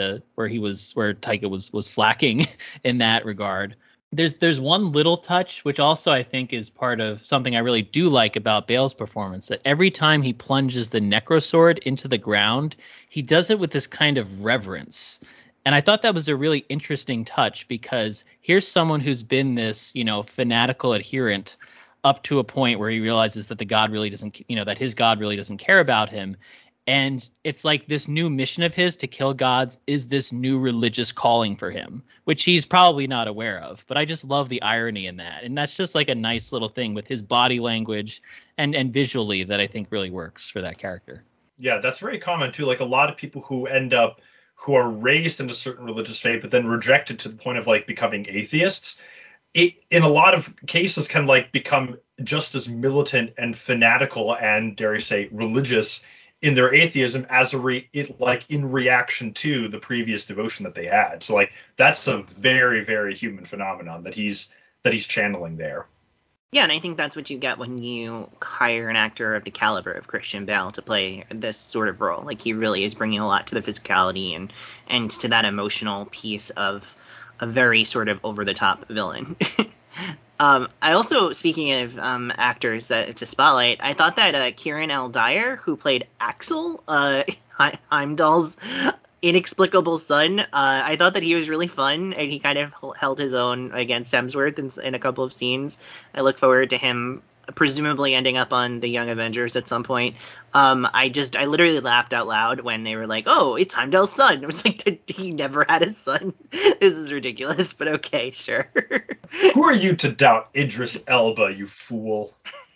Taika was slacking in that regard. There's one little touch, which also I think is part of something I really do like about Bale's performance, that every time he plunges the Necrosword into the ground, he does it with this kind of reverence. And I thought that was a really interesting touch, because here's someone who's been this, fanatical adherent up to a point where he realizes that that his God really doesn't care about him. And it's like this new mission of his to kill gods is this new religious calling for him, which he's probably not aware of. But I just love the irony in that. And that's just like a nice little thing with his body language and visually that I think really works for that character. Yeah, that's very common too. Like a lot of people who are raised in a certain religious faith, but then rejected to the point of like becoming atheists, it in a lot of cases can like become just as militant and fanatical and, dare I say, religious in their atheism as in reaction to the previous devotion that they had. So like that's a very, very human phenomenon that he's channeling there. Yeah, and I think that's what you get when you hire an actor of the caliber of Christian Bale to play this sort of role. Like he really is bringing a lot to the physicality and to that emotional piece of a very sort of over-the-top villain. I also, speaking of actors to spotlight, I thought that Kieran L. Dyer, who played Axel, Heimdall's inexplicable son, I thought that he was really fun, and he kind of held his own against Hemsworth in a couple of scenes. I look forward to him presumably ending up on the Young Avengers at some point. I literally laughed out loud when they were like, "Oh, it's Heimdall's son." I was like, he never had a son. This is ridiculous, but okay, sure. Who are you to doubt Idris Elba, you fool?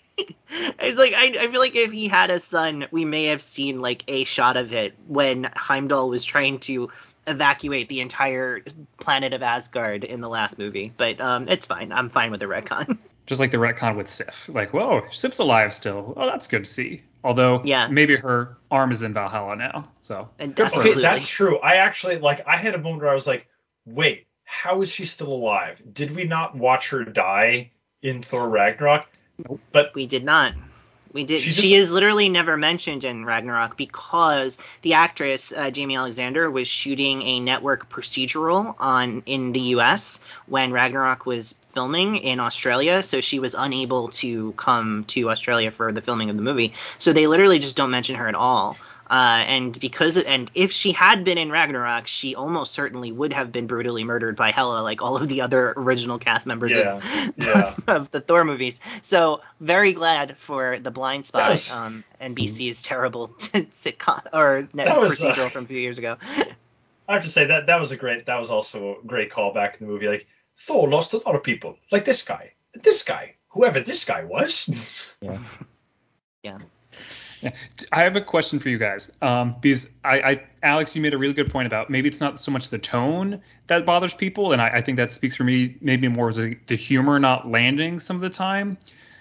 It's like I feel like if he had a son, we may have seen like a shot of it when Heimdall was trying to evacuate the entire planet of Asgard in the last movie. But it's fine. I'm fine with the retcon. Just like the retcon with Sif. Like, whoa, Sif's alive still. Oh, that's good to see. Although, maybe her arm is in Valhalla now. So, okay, that's true. I actually, I had a moment where I was like, wait, how is she still alive? Did we not watch her die in Thor Ragnarok? Nope. But we did not. We did. She is literally never mentioned in Ragnarok because the actress Jamie Alexander was shooting a network procedural in the U.S. when Ragnarok was filming in Australia, so she was unable to come to Australia for the filming of the movie. So they literally just don't mention her at all. And if she had been in Ragnarok, she almost certainly would have been brutally murdered by Hela, like all of the other original cast members of the Thor movies. So very glad for the blind spot, NBC's terrible sitcom or procedural from a few years ago. I have to say that was also a great callback in the movie. Like, Thor lost a lot of people, like this guy, whoever this guy was. Yeah. Yeah. I have a question for you guys, because Alex, you made a really good point about maybe it's not so much the tone that bothers people, and I think that speaks for me maybe more as the humor not landing some of the time.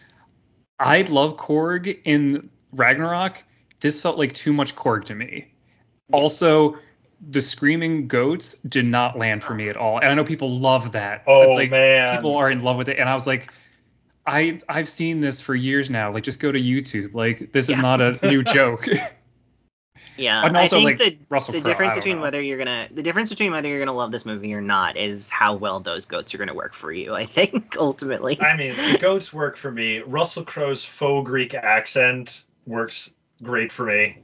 I love Korg in Ragnarok. This felt like too much Korg to me. Yeah. Also, the screaming goats did not land for me at all, and I know people love that. Oh, man, people are in love with it, and I was like, I've seen this for years now. Like, just go to YouTube. Like, this is not a new joke. Yeah, and also, I think the difference between whether you're gonna love this movie or not is how well those goats are gonna work for you. I think ultimately. I mean, the goats work for me. Russell Crowe's faux Greek accent works great for me.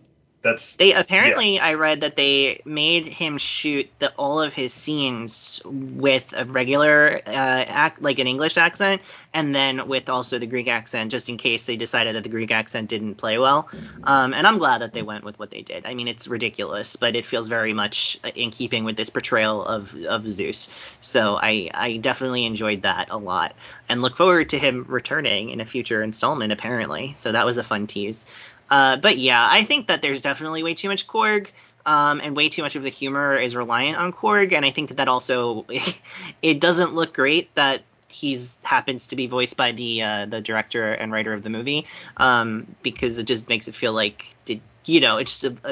I read that they made him shoot all of his scenes with a regular like an English accent, and then with also the Greek accent, just in case they decided that the Greek accent didn't play well. And I'm glad that they went with what they did. I mean, it's ridiculous, but it feels very much in keeping with this portrayal of Zeus. So I definitely enjoyed that a lot, and look forward to him returning in a future installment, apparently. So that was a fun tease. But yeah, I think that there's definitely way too much Korg, and way too much of the humor is reliant on Korg, and I think that also it doesn't look great that happens to be voiced by the director and writer of the movie, because it just makes it feel like it's just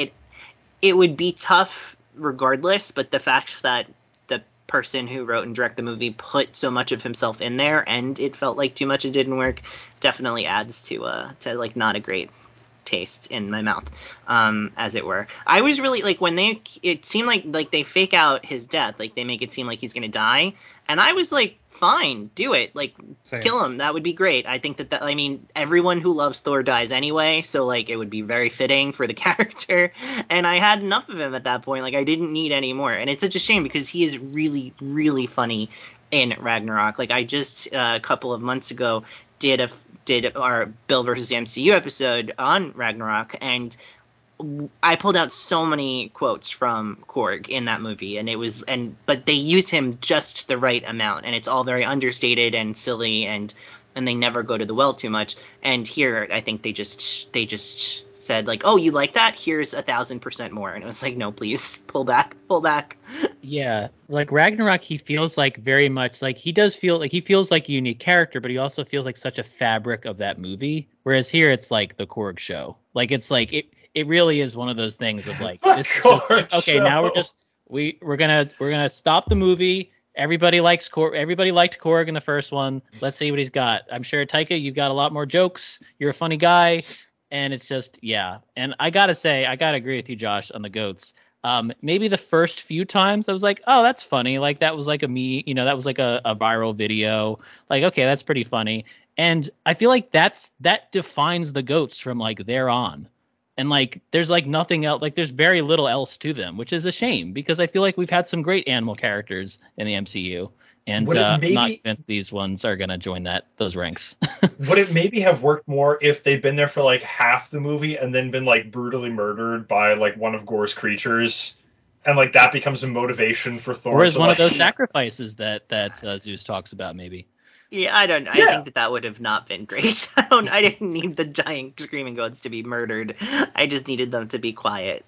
it would be tough regardless, but the fact that the person who wrote and directed the movie put so much of himself in there and it felt like too much, it didn't work, definitely adds to like not a great taste in my mouth, as it were. I was really like when it seemed like they fake out his death, like they make it seem like he's gonna die, and I was like, fine, do it, like kill him, that would be great. I think that I mean, everyone who loves Thor dies anyway, so like it would be very fitting for the character, and I had enough of him at that point. Like I didn't need any more, and it's such a shame because he is really, really funny in Ragnarok. Like I just a couple of months ago did our Bill versus the MCU episode on Ragnarok, and I pulled out so many quotes from Korg in that movie, but they use him just the right amount, and it's all very understated and silly, and they never go to the well too much. And here, I think they just said like, oh, you like that? Here's 1,000% more, and it was like, no, please pull back. Yeah, like Ragnarok, he feels like very much like he feels like a unique character, but he also feels like such a fabric of that movie. Whereas here, it's like the Korg show. Like it's like it really is one of those things of like this is just like, okay, now we're gonna stop the movie. Everybody likes Korg. Everybody liked Korg in the first one. Let's see what he's got. I'm sure Taika, you've got a lot more jokes. You're a funny guy, and it's just yeah. And I gotta agree with you, Josh, on the goats. Maybe the first few times I was like, oh, that's funny. Like that was like that was like a viral video. Like, okay, that's pretty funny. And I feel like that defines the goats from like there on. And like there's like nothing else, like there's very little else to them, which is a shame because I feel like we've had some great animal characters in the MCU. And I'm not convinced these ones are gonna join those ranks. Would it maybe have worked more if they'd been there for like half the movie and then been like brutally murdered by like one of Gore's creatures, and like that becomes a motivation for Thor? Or is one of those sacrifices that Zeus talks about maybe? Yeah, I think that would have not been great. I didn't need the giant screaming goats to be murdered. I just needed them to be quiet.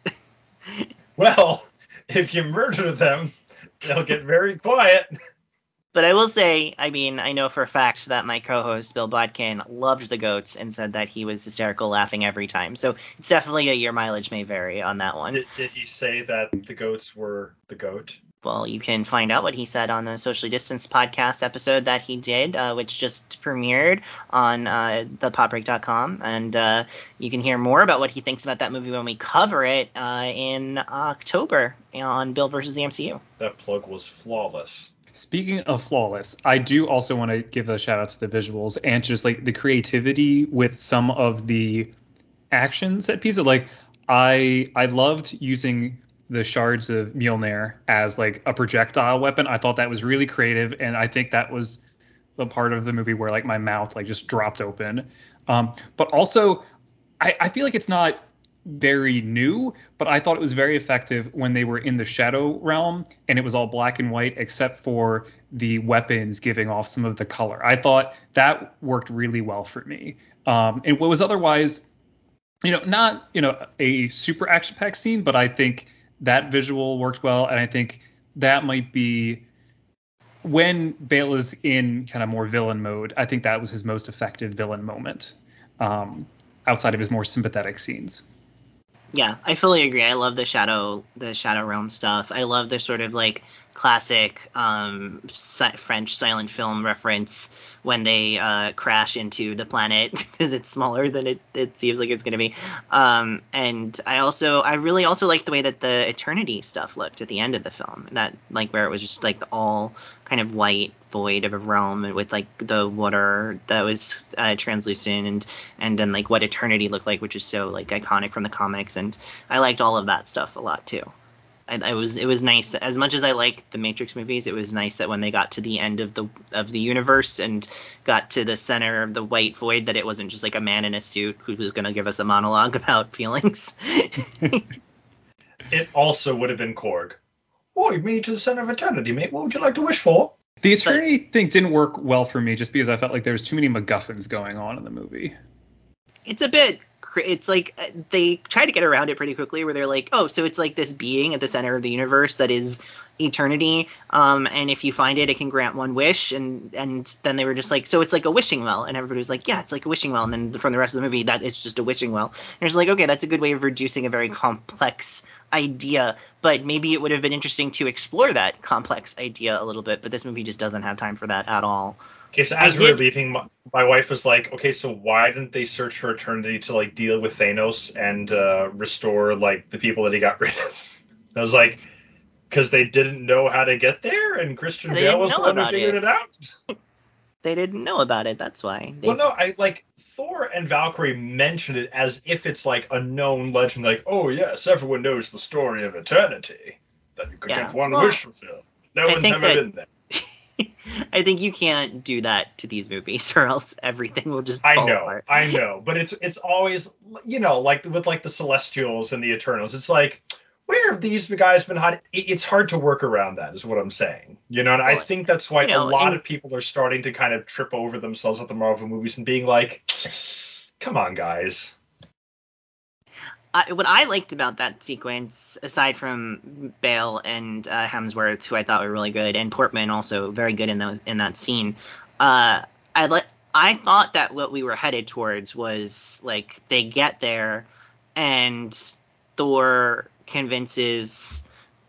Well, if you murder them, they'll get very quiet. But I will say, I mean, I know for a fact that my co-host Bill Bodkin loved the goats and said that he was hysterical laughing every time. So it's definitely your mileage may vary on that one. Did he say that the goats were the goat? Well, you can find out what he said on the Socially Distanced podcast episode that he did, which just premiered on thepopbreak.com. And you can hear more about what he thinks about that movie when we cover it in October on Bill versus the MCU. That plug was flawless. Speaking of flawless, I do also want to give a shout out to the visuals and just like the creativity with some of the action set pieces. Like I loved using the shards of Mjolnir as like a projectile weapon. I thought that was really creative, and I think that was the part of the movie where like my mouth like just dropped open. But also, I feel like it's not very new, but I thought it was very effective when they were in the Shadow Realm and it was all black and white except for the weapons giving off some of the color. I thought that worked really well for me. And what was otherwise, not a super action-packed scene, but I think that visual worked well, and I think that might be when Bale is in kind of more villain mode. I think that was his most effective villain moment, outside of his more sympathetic scenes. Yeah, I fully agree. I love the Shadow Realm stuff. I love the sort of like classic French silent film reference when they crash into the planet because it's smaller than it seems like it's going to be. And I really also liked the way that the Eternity stuff looked at the end of the film. That like where it was just like all kind of white void of a realm with like the water that was translucent and then like what Eternity looked like, which is so like iconic from the comics. And I liked all of that stuff a lot too. It was nice that, as much as I like the Matrix movies, it was nice that when they got to the end of the universe and got to the center of the white void, that it wasn't just like a man in a suit who was going to give us a monologue about feelings. It also would have been Korg. Oh, you made it to the center of eternity, mate. What would you like to wish for? The Eternity thing didn't work well for me just because I felt like there was too many MacGuffins going on in the movie. It's like they try to get around it pretty quickly where they're like, oh, so it's like this being at the center of the universe that is eternity, and if you find it can grant one wish, and then they were just like, so it's like a wishing well, and everybody was like, yeah, it's like a wishing well, and then from the rest of the movie that it's just a wishing well, and it's like, okay, that's a good way of reducing a very complex idea, but maybe it would have been interesting to explore that complex idea a little bit, but this movie just doesn't have time for that at all. Okay, so as we were leaving, my wife was like, okay, so why didn't they search for eternity to like deal with Thanos and restore like the people that he got rid of? I was like, because they didn't know how to get there, and Christian Bale was the one who figured it out. They didn't know about it. That's why. Well, no, I like Thor and Valkyrie mentioned it as if it's like a known legend, like, oh yes, everyone knows the story of eternity, that you could get one wish fulfilled. No one's ever been there. I think you can't do that to these movies, or else everything will just fall apart. I know, but it's always, like with like the Celestials and the Eternals, it's like, where have these guys been hiding? It's hard to work around that, is what I'm saying. And I think that's why a lot of people are starting to kind of trip over themselves with the Marvel movies and being like, come on, guys. What I liked about that sequence, aside from Bale and Hemsworth, who I thought were really good, and Portman also very good in that scene, I thought that what we were headed towards was like they get there and Thor convinces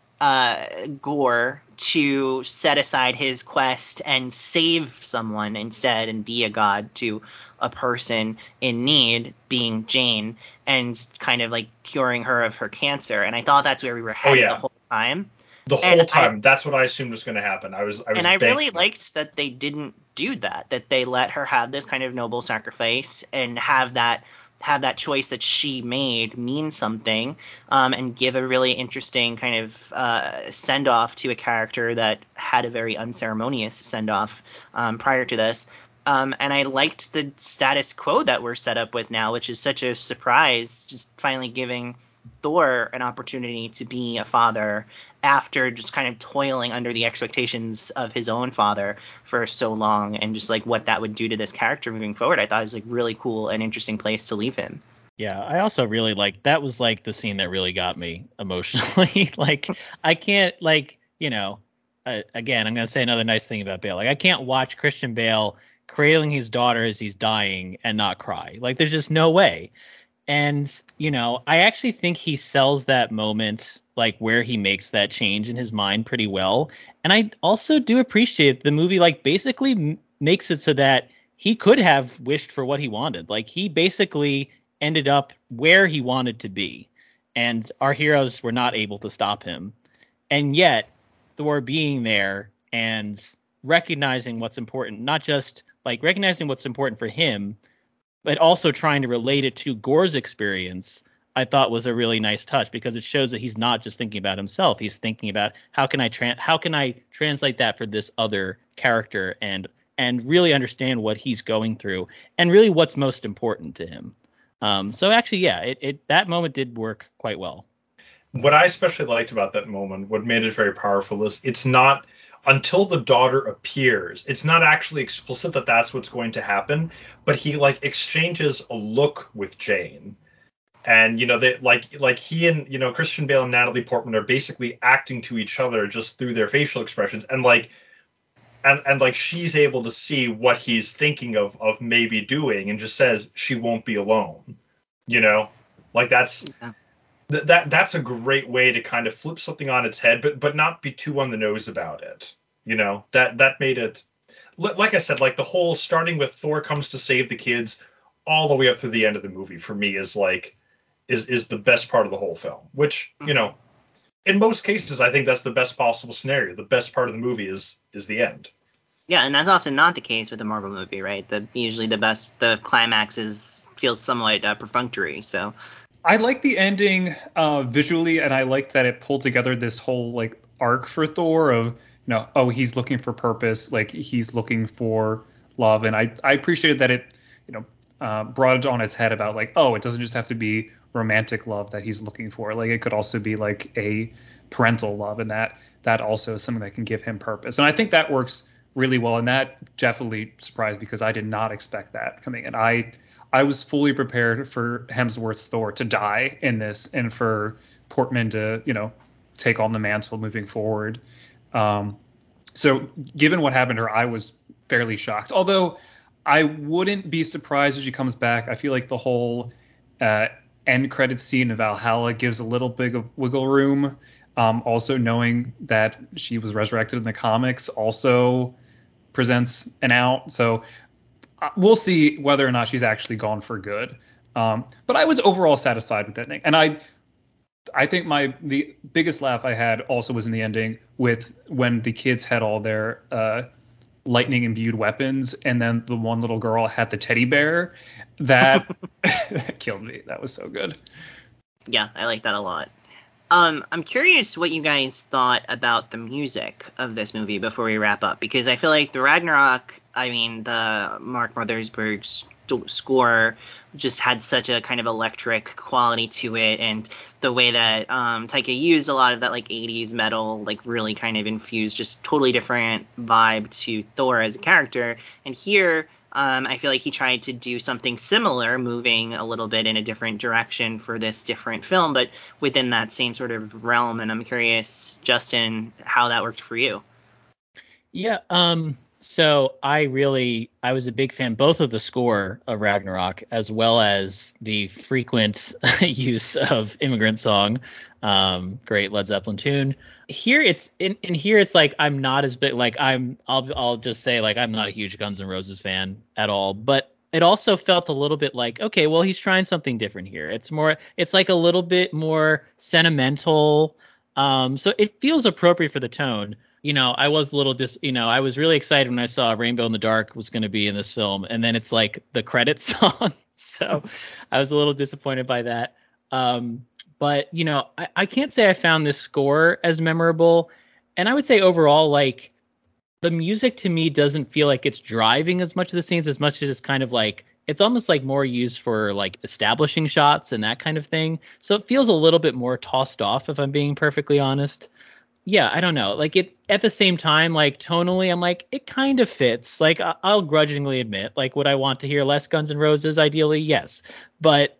Gore to set aside his quest and save someone instead and be a god to a person in need, being Jane, and kind of like curing her of her cancer. And I thought that's where we were headed the whole time. That's what I assumed was going to happen. I really liked that they didn't do that they let her have this kind of noble sacrifice and have that choice that she made mean something, and give a really interesting kind of send-off to a character that had a very unceremonious send-off prior to this. And I liked the status quo that we're set up with now, which is such a surprise, just finally giving Thor an opportunity to be a father after just kind of toiling under the expectations of his own father for so long, and just like what that would do to this character moving forward. I thought it was like really cool and interesting place to leave him. Yeah, I also really like that was like the scene that really got me emotionally. Like I can't again, I'm going to say another nice thing about Bale. Like I can't watch Christian Bale cradling his daughter as he's dying and not cry. Like there's just no way. And, I actually think he sells that moment, like where he makes that change in his mind pretty well. And I also do appreciate the movie, like basically makes it so that he could have wished for what he wanted. Like he basically ended up where he wanted to be. And our heroes were not able to stop him. And yet Thor being there and recognizing what's important, not just like recognizing what's important for him, but also trying to relate it to Gore's experience, I thought was a really nice touch, because it shows that he's not just thinking about himself. He's thinking about how can I translate that for this other character and really understand what he's going through and really what's most important to him. So actually, yeah, it that moment did work quite well. What I especially liked about that moment, what made it very powerful, is it's not until the daughter appears, it's not actually explicit that that's what's going to happen, but he like exchanges a look with Jane. And they like he and Christian Bale and Natalie Portman are basically acting to each other just through their facial expressions, and like she's able to see what he's thinking of maybe doing, and just says she won't be alone. Like that's that's a great way to kind of flip something on its head, but not be too on the nose about it. That made it, like I said, like the whole starting with Thor comes to save the kids all the way up through the end of the movie for me is like is the best part of the whole film, which in most cases I think that's the best possible scenario. The best part of the movie is the end. Yeah, and that's often not the case with a Marvel movie, right? Usually the climax feels somewhat perfunctory. So I like the ending visually, and I like that it pulled together this whole like arc for Thor of he's looking for purpose, like he's looking for love, and I appreciated that it brought it on its head about like, it doesn't just have to be romantic love that he's looking for, like it could also be like a parental love, and that also is something that can give him purpose, and I think that works really well, and that definitely surprised because I did not expect that coming in. I was fully prepared for Hemsworth's Thor to die in this, and for Portman to take on the mantle moving forward. So given what happened to her, I was fairly shocked, although I wouldn't be surprised if she comes back. I feel like the whole end credit scene of Valhalla gives a little bit of wiggle room. Also knowing that she was resurrected in the comics also presents an out. So we'll see whether or not she's actually gone for good. But I was overall satisfied with that ending. And I think the biggest laugh I had also was in the ending with when the kids had all their lightning imbued weapons, and then the one little girl had the teddy bear. That killed me. That was so good. Yeah, I like that a lot. I'm curious what you guys thought about the music of this movie before we wrap up, because I feel like the Ragnarok, the Mark Mothersbaugh score just had such a kind of electric quality to it, and the way that Taika used a lot of that like 80s metal, like really kind of infused just totally different vibe to Thor as a character. And here I feel like he tried to do something similar, moving a little bit in a different direction for this different film, but within that same sort of realm. And I'm curious, Justin, how that worked for you. Yeah. So I was a big fan both of the score of Ragnarok as well as the frequent use of Immigrant Song, great Led Zeppelin tune. Here it's like I'm not as big, like I'll just say like I'm not a huge Guns N' Roses fan at all, but it also felt a little bit like, okay, well he's trying something different here. It's like a little bit more sentimental, so it feels appropriate for the tone. I was a little I was really excited when I saw Rainbow in the Dark was going to be in this film, and then it's like the credits song. So I was a little disappointed by that. But I can't say I found this score as memorable. And I would say overall, like the music to me doesn't feel like it's driving as much of the scenes as much as it's kind of like it's almost like more used for like establishing shots and that kind of thing. So it feels a little bit more tossed off, if I'm being perfectly honest. Yeah, I don't know. Like it at the same time, like tonally, I'm like, it kind of fits. Like I'll grudgingly admit, like, would I want to hear less Guns N' Roses? Ideally, yes. But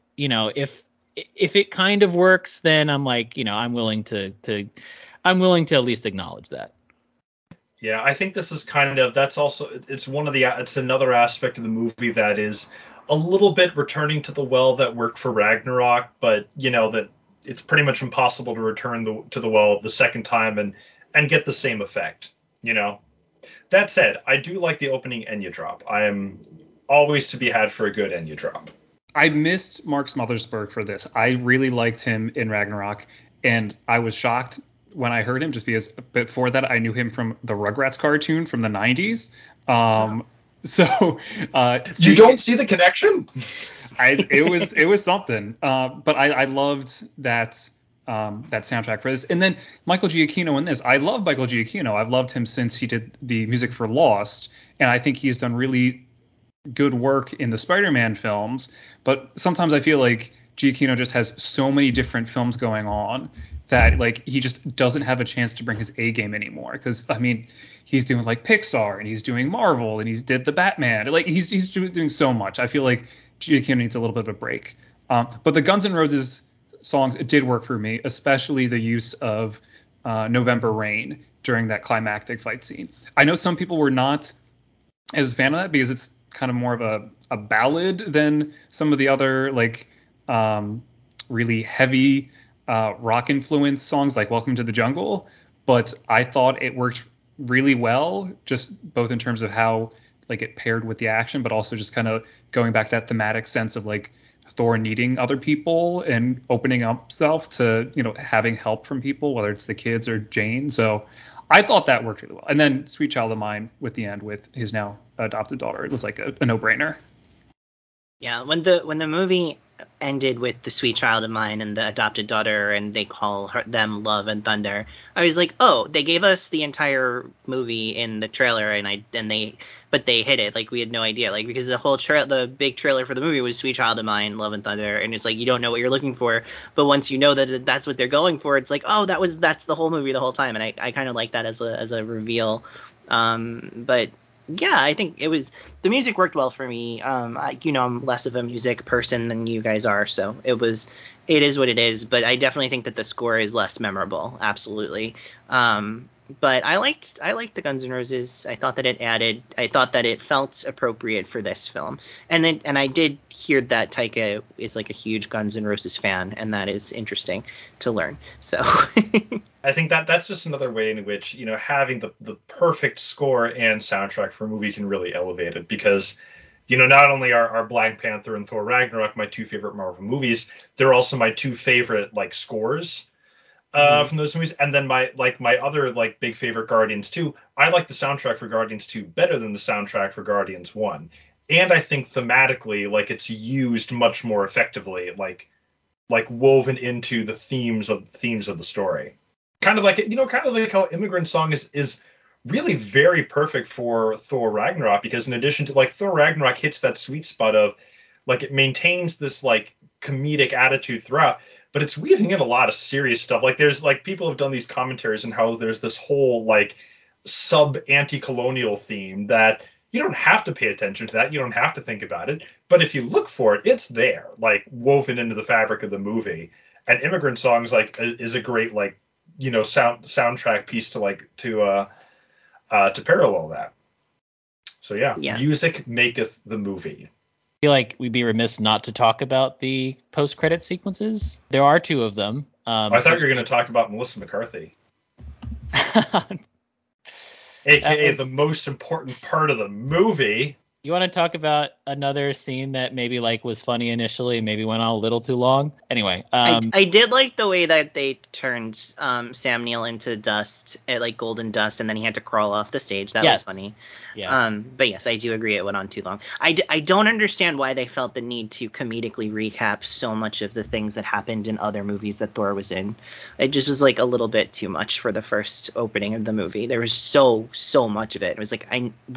if it kind of works, then I'm like, I'm willing to at least acknowledge that. Yeah, I think this is it's another aspect of the movie that is a little bit returning to the well that worked for Ragnarok, but that it's pretty much impossible to return to the well the second time and get the same effect. That said, I do like the opening Enya drop. I am always to be had for a good Enya drop. I missed Mark Mothersbaugh for this. I really liked him in Ragnarok, and I was shocked when I heard him just because before that I knew him from the Rugrats cartoon from the 90s. So you don't see the connection? It was something. But I loved that that soundtrack for this. And then Michael Giacchino in this. I love Michael Giacchino. I've loved him since he did the music for Lost, and I think he's done really good work in the Spider-Man films. But sometimes I feel like Giacchino just has so many different films going on that like he just doesn't have a chance to bring his A game anymore. Because I mean, he's doing like Pixar and he's doing Marvel and he's did the Batman. Like he's doing so much. I feel like Giacchino needs a little bit of a break. But the Guns N' Roses songs, it did work for me, especially the use of November Rain during that climactic fight scene. I know some people were not as a fan of that because it's kind of more of a ballad than some of the other like really heavy rock influence songs like Welcome to the Jungle. But I thought it worked really well, just both in terms of how like it paired with the action, but also just kind of going back to that thematic sense of like Thor needing other people and opening up himself to, you know, having help from people, whether it's the kids or Jane. So I thought that worked really well. And then Sweet Child of Mine with the end with his now adopted daughter, it was like a no-brainer. Yeah, when the movie ended with the Sweet Child of Mine and the adopted daughter, and they call them Love and Thunder, I was like, oh, they gave us the entire movie in the trailer, but they hit it like we had no idea, like because the big trailer for the movie was Sweet Child of Mine, Love and Thunder, and it's like you don't know what you're looking for, but once you know that that's what they're going for, it's like, oh, that's the whole movie the whole time, and I kind of like that as a reveal, but. Yeah, I think the music worked well for me. I'm less of a music person than you guys are, so it is what it is. But I definitely think that the score is less memorable. Absolutely. But I liked the Guns N' Roses. I thought that it felt appropriate for this film. And I did hear that Taika is like a huge Guns N' Roses fan, and that is interesting to learn. So I think that's just another way in which, you know, having the perfect score and soundtrack for a movie can really elevate it, because, you know, not only are Black Panther and Thor Ragnarok my two favorite Marvel movies, they're also my two favorite like scores from those movies. And then my other like big favorite, Guardians 2. I like the soundtrack for Guardians 2 better than the soundtrack for Guardians 1. And I think thematically, like, it's used much more effectively, like woven into the themes of the story. Kind of like, you know, kind of like how Immigrant Song is really very perfect for Thor Ragnarok, because in addition to like Thor Ragnarok hits that sweet spot of like it maintains this like comedic attitude throughout, but it's weaving in a lot of serious stuff. Like there's like people have done these commentaries on how there's this whole like sub anti-colonial theme that you don't have to pay attention to that. You don't have to think about it. But if you look for it, it's there, like woven into the fabric of the movie. And Immigrant Songs like is a great like, you know, soundtrack piece to parallel that. So yeah, music maketh the movie. I feel like we'd be remiss not to talk about the post-credit sequences. There are two of them. I thought you were going to talk about Melissa McCarthy. AKA the most important part of the movie. You want to talk about another scene that maybe like was funny initially, maybe went on a little too long? Anyway, I did like the way that they turned Sam Neill into dust, like golden dust, and then he had to crawl off the stage. That was funny. Yeah. But yes, I do agree it went on too long. I don't understand why they felt the need to comedically recap so much of the things that happened in other movies that Thor was in. It just was like a little bit too much for the first opening of the movie. There was so much of it. It was like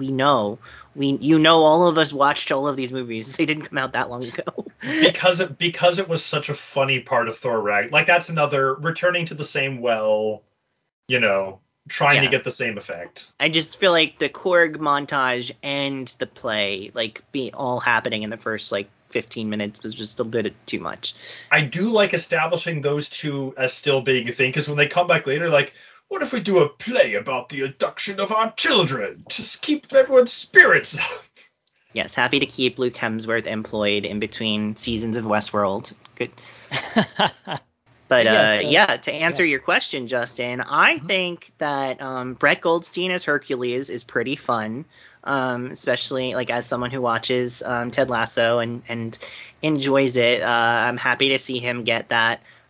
all of us watched all of these movies. They didn't come out that long ago. because it was such a funny part of Thor Ragnarok. Like that's another returning to the same well, you know, trying to get the same effect. I just feel like the Korg montage and the play like be all happening in the first like 15 minutes was just a bit too much. I do like establishing those two as still being a thing, because when they come back later, like, what if we do a play about the abduction of our children? Just keep everyone's spirits up. Yes, happy to keep Luke Hemsworth employed in between seasons of Westworld. Good. But to answer your question, Justin, I think that Brett Goldstein as Hercules is pretty fun, especially like as someone who watches Ted Lasso and enjoys it. I'm happy to see him get that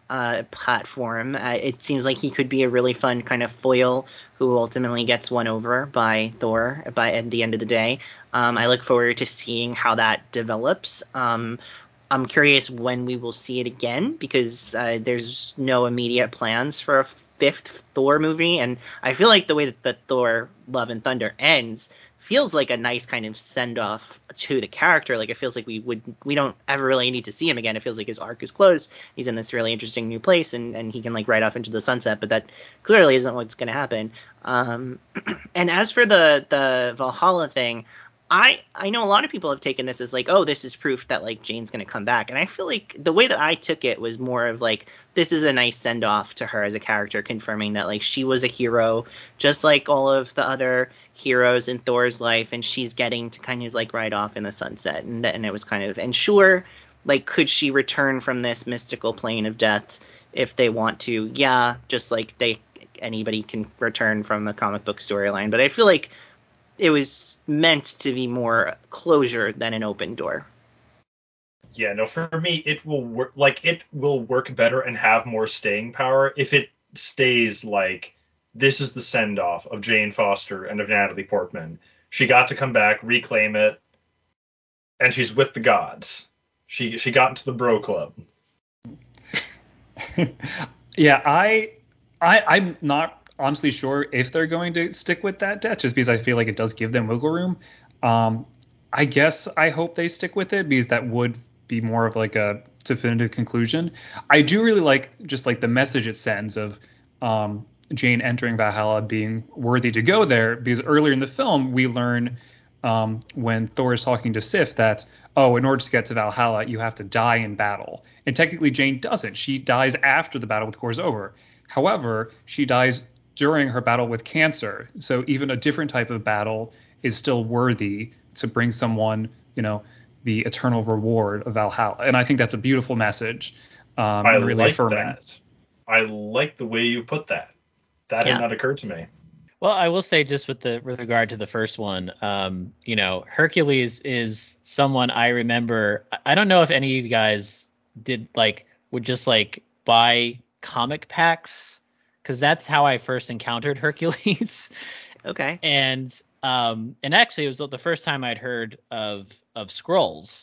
platform. It seems like he could be a really fun kind of foil who ultimately gets won over by Thor at the end of the day. I look forward to seeing how that develops. I'm curious when we will see it again, because there's no immediate plans for a fifth Thor movie, and I feel like the way that the Thor Love and Thunder ends feels like a nice kind of send off to the character. Like, it feels like we don't ever really need to see him again. It feels like his arc is closed. He's in this really interesting new place, and he can like ride off into the sunset. But that clearly isn't what's going to happen. And as for the Valhalla thing, I know a lot of people have taken this as like, oh, this is proof that like Jane's going to come back. And I feel like the way that I took it was more of like, this is a nice send off to her as a character, confirming that like she was a hero just like all of the other heroes in Thor's life, and she's getting to kind of like ride off in the sunset. And it was kind of, and sure, like, could she return from this mystical plane of death if they want to? Yeah, just like anybody can return from a comic book storyline. But I feel like it was meant to be more closure than an open door. Yeah, no, for me, it will work. Like, it will work better and have more staying power if it stays like this is the send off of Jane Foster and of Natalie Portman. She got to come back, reclaim it, and she's with the gods. She got into the bro club. Yeah, I'm not honestly sure if they're going to stick with that death, just because I feel like it does give them wiggle room. I guess I hope they stick with it, because that would be more of like a definitive conclusion. I do really like just like the message it sends of Jane entering Valhalla being worthy to go there, because earlier in the film we learn when Thor is talking to Sif that, oh, in order to get to Valhalla, you have to die in battle. And technically Jane doesn't. She dies after the battle with Gorr's over. However, she dies during her battle with cancer. So even a different type of battle is still worthy to bring someone, the eternal reward of Valhalla. And I think that's a beautiful message. I really like affirming. that. I like the way you put that. That had not occurred to me. Well, I will say, just with regard to the first one, Hercules is someone I remember. I don't know if any of you guys would just like buy comic packs, because that's how I first encountered Hercules. Okay. And actually it was the first time I'd heard of Skrulls.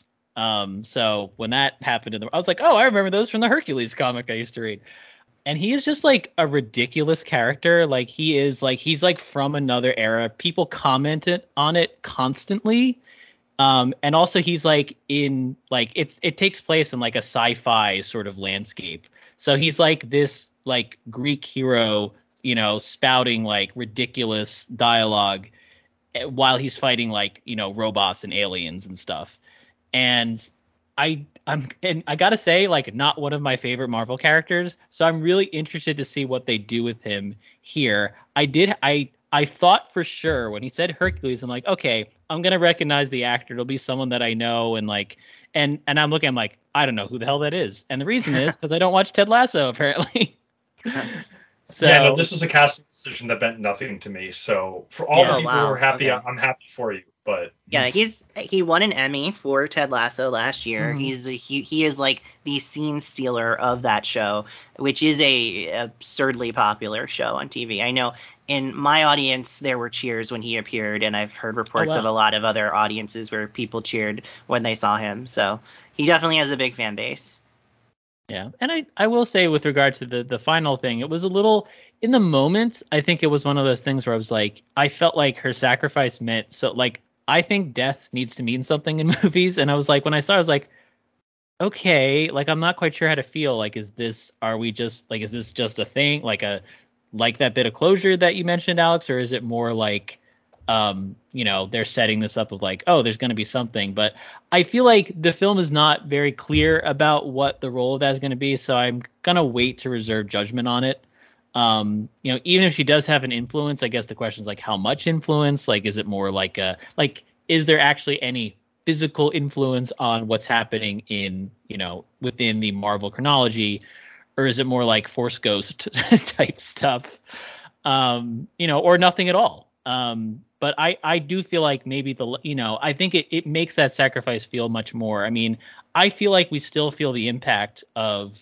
So when that happened I was like, oh, I remember those from the Hercules comic I used to read. And he is just like a ridiculous character. Like, he's like from another era. People commented on it constantly. And also he's like in like it takes place in like a sci-fi sort of landscape. So he's like this like Greek hero, spouting like ridiculous dialogue while he's fighting like, robots and aliens and stuff. And I gotta say, like, not one of my favorite Marvel characters, so I'm really interested to see what they do with him here. I thought for sure when he said Hercules, I'm like, okay, I'm gonna recognize the actor. It'll be someone that I know, and like, and I'm like, I don't know who the hell that is, and the reason is because I don't watch Ted Lasso apparently. So, yeah, no, this was a casting decision that meant nothing to me. So for all the people who are happy, okay. I'm happy for you. But yeah, he won an Emmy for Ted Lasso last year. Mm-hmm. He is like the scene stealer of that show, which is a absurdly popular show on TV. I know in my audience there were cheers when he appeared, and I've heard reports of a lot of other audiences where people cheered when they saw him. So he definitely has a big fan base. Yeah, and I will say, with regard to the final thing, it was a little, in the moment, I think it was one of those things where I was like, I felt like her sacrifice meant, so like, I think death needs to mean something in movies, and I was like, when I saw it, I was like, okay, like, I'm not quite sure how to feel. Like, is this just a thing, like that bit of closure that you mentioned, Alex, or is it more like, they're setting this up of like, oh, there's going to be something. But I feel like the film is not very clear about what the role of that is going to be, so I'm gonna wait to reserve judgment on it. Even if she does have an influence, I guess the question is like, how much influence? Like, is it more like is there actually any physical influence on what's happening in, within the Marvel chronology, or is it more like Force Ghost type stuff, or nothing at all? But I do feel like maybe I think it makes that sacrifice feel much more. I mean, I feel like we still feel the impact of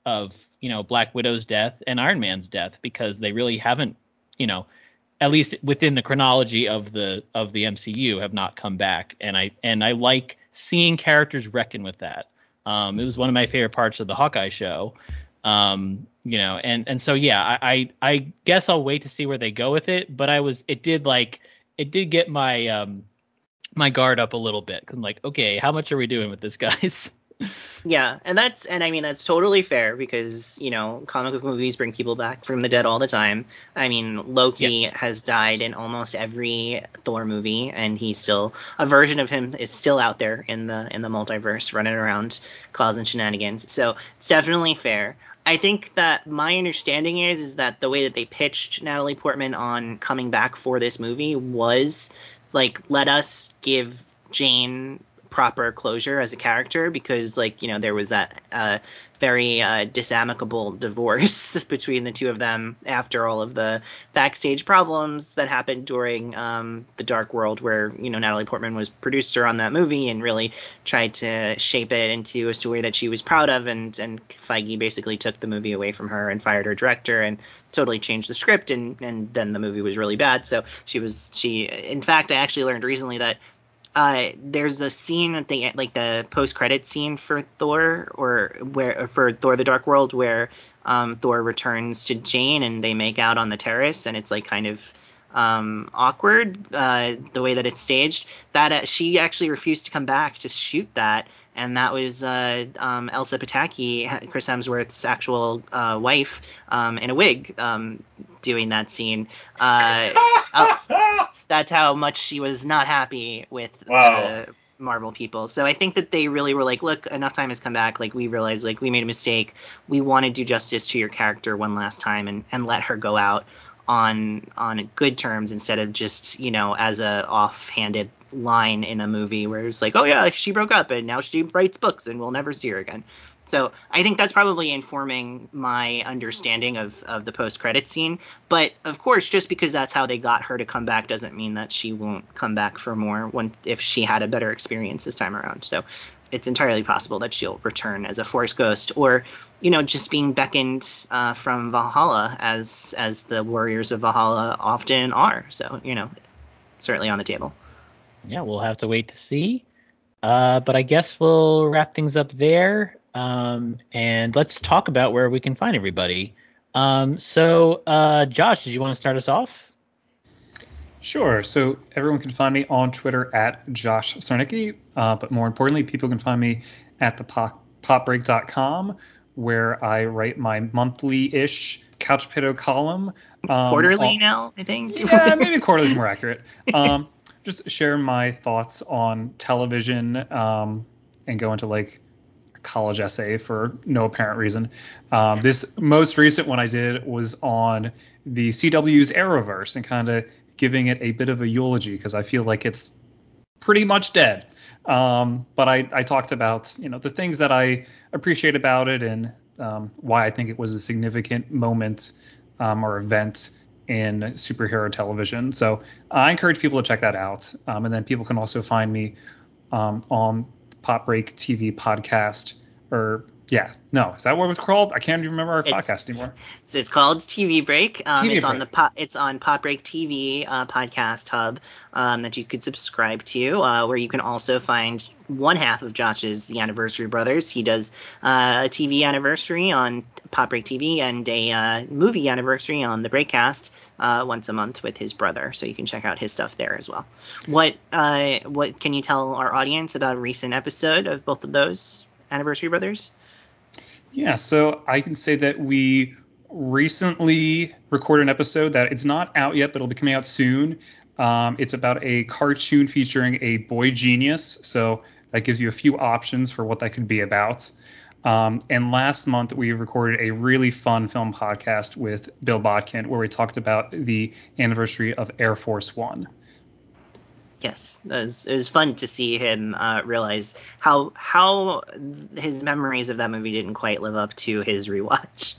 Black Widow's death and Iron Man's death, because they really haven't, at least within the chronology of the MCU, have not come back. And I like seeing characters reckon with that. It was one of my favorite parts of the Hawkeye show. And so yeah, I guess I'll wait to see where they go with it. But it did get my my guard up a little bit, because I'm like, okay, how much are we doing with this, guys? Yeah, and I mean that's totally fair, because comic book movies bring people back from the dead all the time. I mean, Loki has died in almost every Thor movie, and a version of him is still out there in the multiverse running around causing shenanigans. So it's definitely fair. I think that my understanding is that the way that they pitched Natalie Portman on coming back for this movie was like, let us give Jane proper closure as a character, because there was that very disamicable divorce between the two of them after all of the backstage problems that happened during the Dark World, where Natalie Portman was producer on that movie and really tried to shape it into a story that she was proud of, and Feige basically took the movie away from her and fired her director and totally changed the script, and then the movie was really bad. So in fact, I actually learned recently that there's a scene at the the post-credit scene for Thor, for Thor: The Dark World, where Thor returns to Jane and they make out on the terrace, and it's kind of awkward the way that it's staged. That she actually refused to come back to shoot that, and that was Elsa Pataki, Chris Hemsworth's actual wife, in a wig, doing that scene. That's how much she was not happy with the Marvel people. So I think that they really were like, look, enough time has come back. We realized we made a mistake. We want to do justice to your character one last time and let her go out on good terms, instead of just as a offhanded line in a movie where it's like, oh yeah, she broke up and now she writes books and we'll never see her again. So I think that's probably informing my understanding of the post-credit scene. But of course, just because that's how they got her to come back doesn't mean that she won't come back for more if she had a better experience this time around. So it's entirely possible that she'll return as a Force ghost, or just being beckoned from Valhalla, as the warriors of Valhalla often are. So certainly on the table. Yeah, we'll have to wait to see. But I guess we'll wrap things up there. And let's talk about where we can find everybody. So Josh, did you want to start us off? Sure. So everyone can find me on Twitter at Josh Sarnicki, but more importantly, people can find me at the popbreak.com, where I write my monthly-ish Couch Potato column. Quarterly now, I think. Yeah, maybe quarterly is more accurate. Just share my thoughts on television, and go into a college essay for no apparent reason. This most recent one I did was on the CW's Arrowverse, and kind of giving it a bit of a eulogy, because I feel like it's pretty much dead. But I talked about the things that I appreciate about it, and why I think it was a significant moment or event in superhero television. So I encourage people to check that out. And then people can also find me on Pop Break TV podcast, is that what it's called? I can't even remember our podcast anymore. It's called TV Break. It's Break. It's on Pop Break TV podcast hub that you could subscribe to, where you can also find one half of Josh's The Anniversary Brothers. He does a TV anniversary on Pop Break TV and a movie anniversary on the Breakcast once a month with his brother. So you can check out his stuff there as well. What can you tell our audience about a recent episode of both of those Anniversary Brothers? Yeah, so I can say that we recently recorded an episode that it's not out yet, but it'll be coming out soon. It's about a cartoon featuring a boy genius, so that gives you a few options for what that could be about. And last month, we recorded a really fun film podcast with Bill Bodkin, where we talked about the anniversary of Air Force One. Yes, it was fun to see him realize how his memories of that movie didn't quite live up to his rewatch.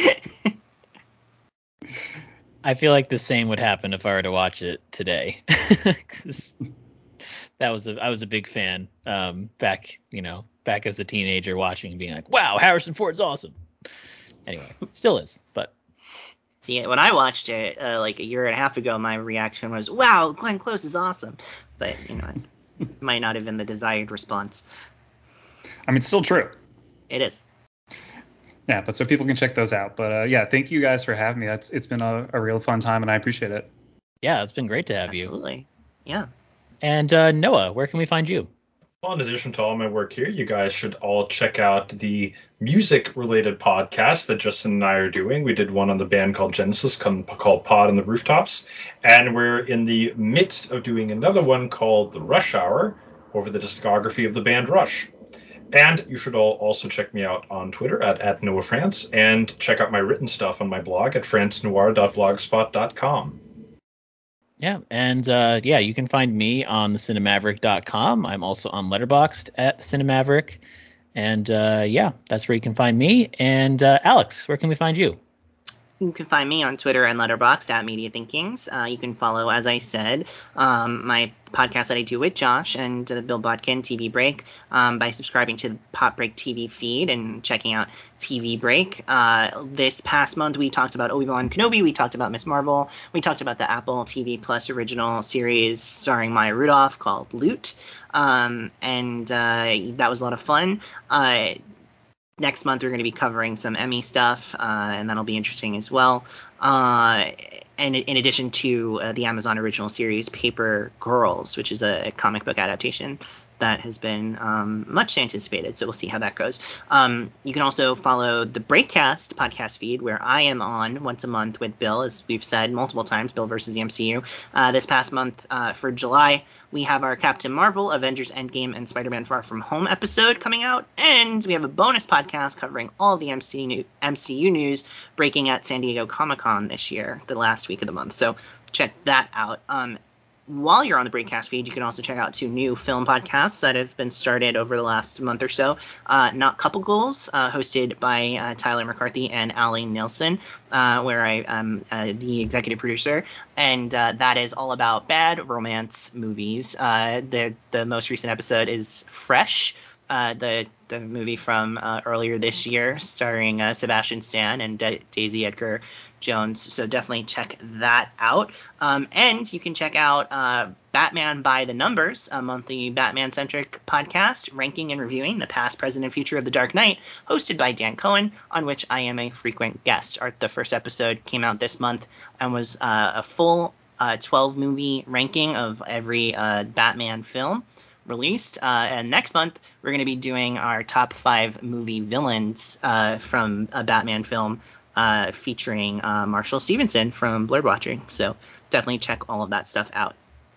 I feel like the same would happen if I were to watch it today. 'Cause I was a big fan back as a teenager, watching and being like, wow, Harrison Ford's awesome. anyway, still is. But see, when I watched it like a year and a half ago, my reaction was, "Wow, Glenn Close is awesome," but it might not have been the desired response. I mean, it's still true. It is. Yeah, but so people can check those out. But yeah, thank you guys for having me. It's been a real fun time, and I appreciate it. Yeah, it's been great to have you. Absolutely. Yeah. And Noah, where can we find you? Well, in addition to all my work here, you guys should all check out the music-related podcast that Justin and I are doing. We did one on the band called Genesis called Pod on the Rooftops, and we're in the midst of doing another one called The Rush Hour over the discography of the band Rush. And you should all also check me out on Twitter at NoahFrance, and check out my written stuff on my blog at francenoir.blogspot.com. Yeah, and you can find me on theCinemaverick.com. I'm also on Letterboxd at Cinemaverick. And that's where you can find me. And Alex, where can we find you? You can find me on Twitter and Letterboxd at Media Thinkings. You can follow, as I said, my podcast that I do with Josh and Bill Bodkin, TV Break, by subscribing to the Pop Break TV feed and checking out TV Break. This past month, we talked about Obi-Wan Kenobi. We talked about Ms. Marvel. We talked about the Apple TV Plus original series starring Maya Rudolph called Loot. And that was a lot of fun. Next month, we're going to be covering some Emmy stuff, and that'll be interesting as well. And in addition to the Amazon original series Paper Girls, which is a comic book adaptation that has been much anticipated. So we'll see how that goes. You can also follow the Breakcast podcast feed, where I am on once a month with Bill, as we've said multiple times, Bill versus the MCU. This past month, for July, we have our Captain Marvel, Avengers Endgame, and Spider-Man Far From Home episode coming out. And we have a bonus podcast covering all the MCU news breaking at San Diego Comic-Con this year, the last week of the month. So check that out. While you're on the Breakcast feed, you can also check out 2 new film podcasts that have been started over the last month or so. Not Couple Goals, hosted by Tyler McCarthy and Allie Nilsson, where I am the executive producer. And that is all about bad romance movies. The most recent episode is Fresh, the movie from earlier this year, starring Sebastian Stan and Daisy Edgar Jones. So definitely check that out. And you can check out Batman by the Numbers, a monthly Batman-centric podcast ranking and reviewing the past, present, and future of The Dark Knight, hosted by Dan Cohen, on which I am a frequent guest. The first episode came out this month and was a full 12-movie ranking of every Batman film released. And next month, we're going to be doing our top 5 movie villains from a Batman film, featuring Marshall Stevenson from Blurred Watching. So definitely check all of that stuff out.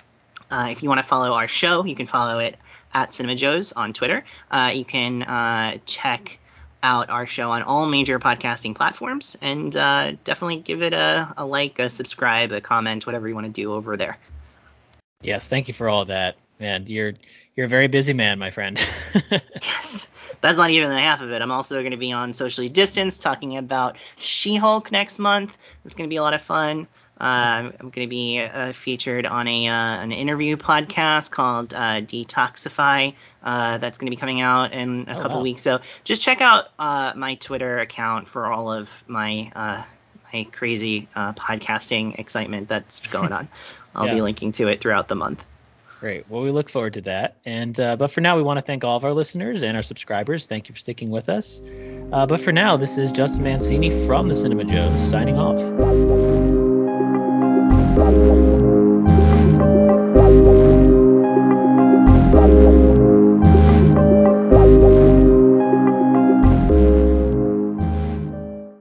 If you want to follow our show, you can follow it at Cinema Joes on Twitter. You can check out our show on all major podcasting platforms, and definitely give it a like, a subscribe, a comment, whatever you want to do over there. Yes, thank you for all of that. Man, you're a very busy man, my friend. Yes, that's not even the half of it. I'm also going to be on Socially Distanced talking about She-Hulk next month. It's going to be a lot of fun. I'm going to be featured on an interview podcast called Detoxify. That's going to be coming out in a couple weeks. So just check out my Twitter account for all of my crazy podcasting excitement that's going on. I'll be linking to it throughout the month. Great. Well, we look forward to that. And but for now, we want to thank all of our listeners and our subscribers. Thank you for sticking with us. But for now, this is Justin Mancini from the Cinema Joes signing off.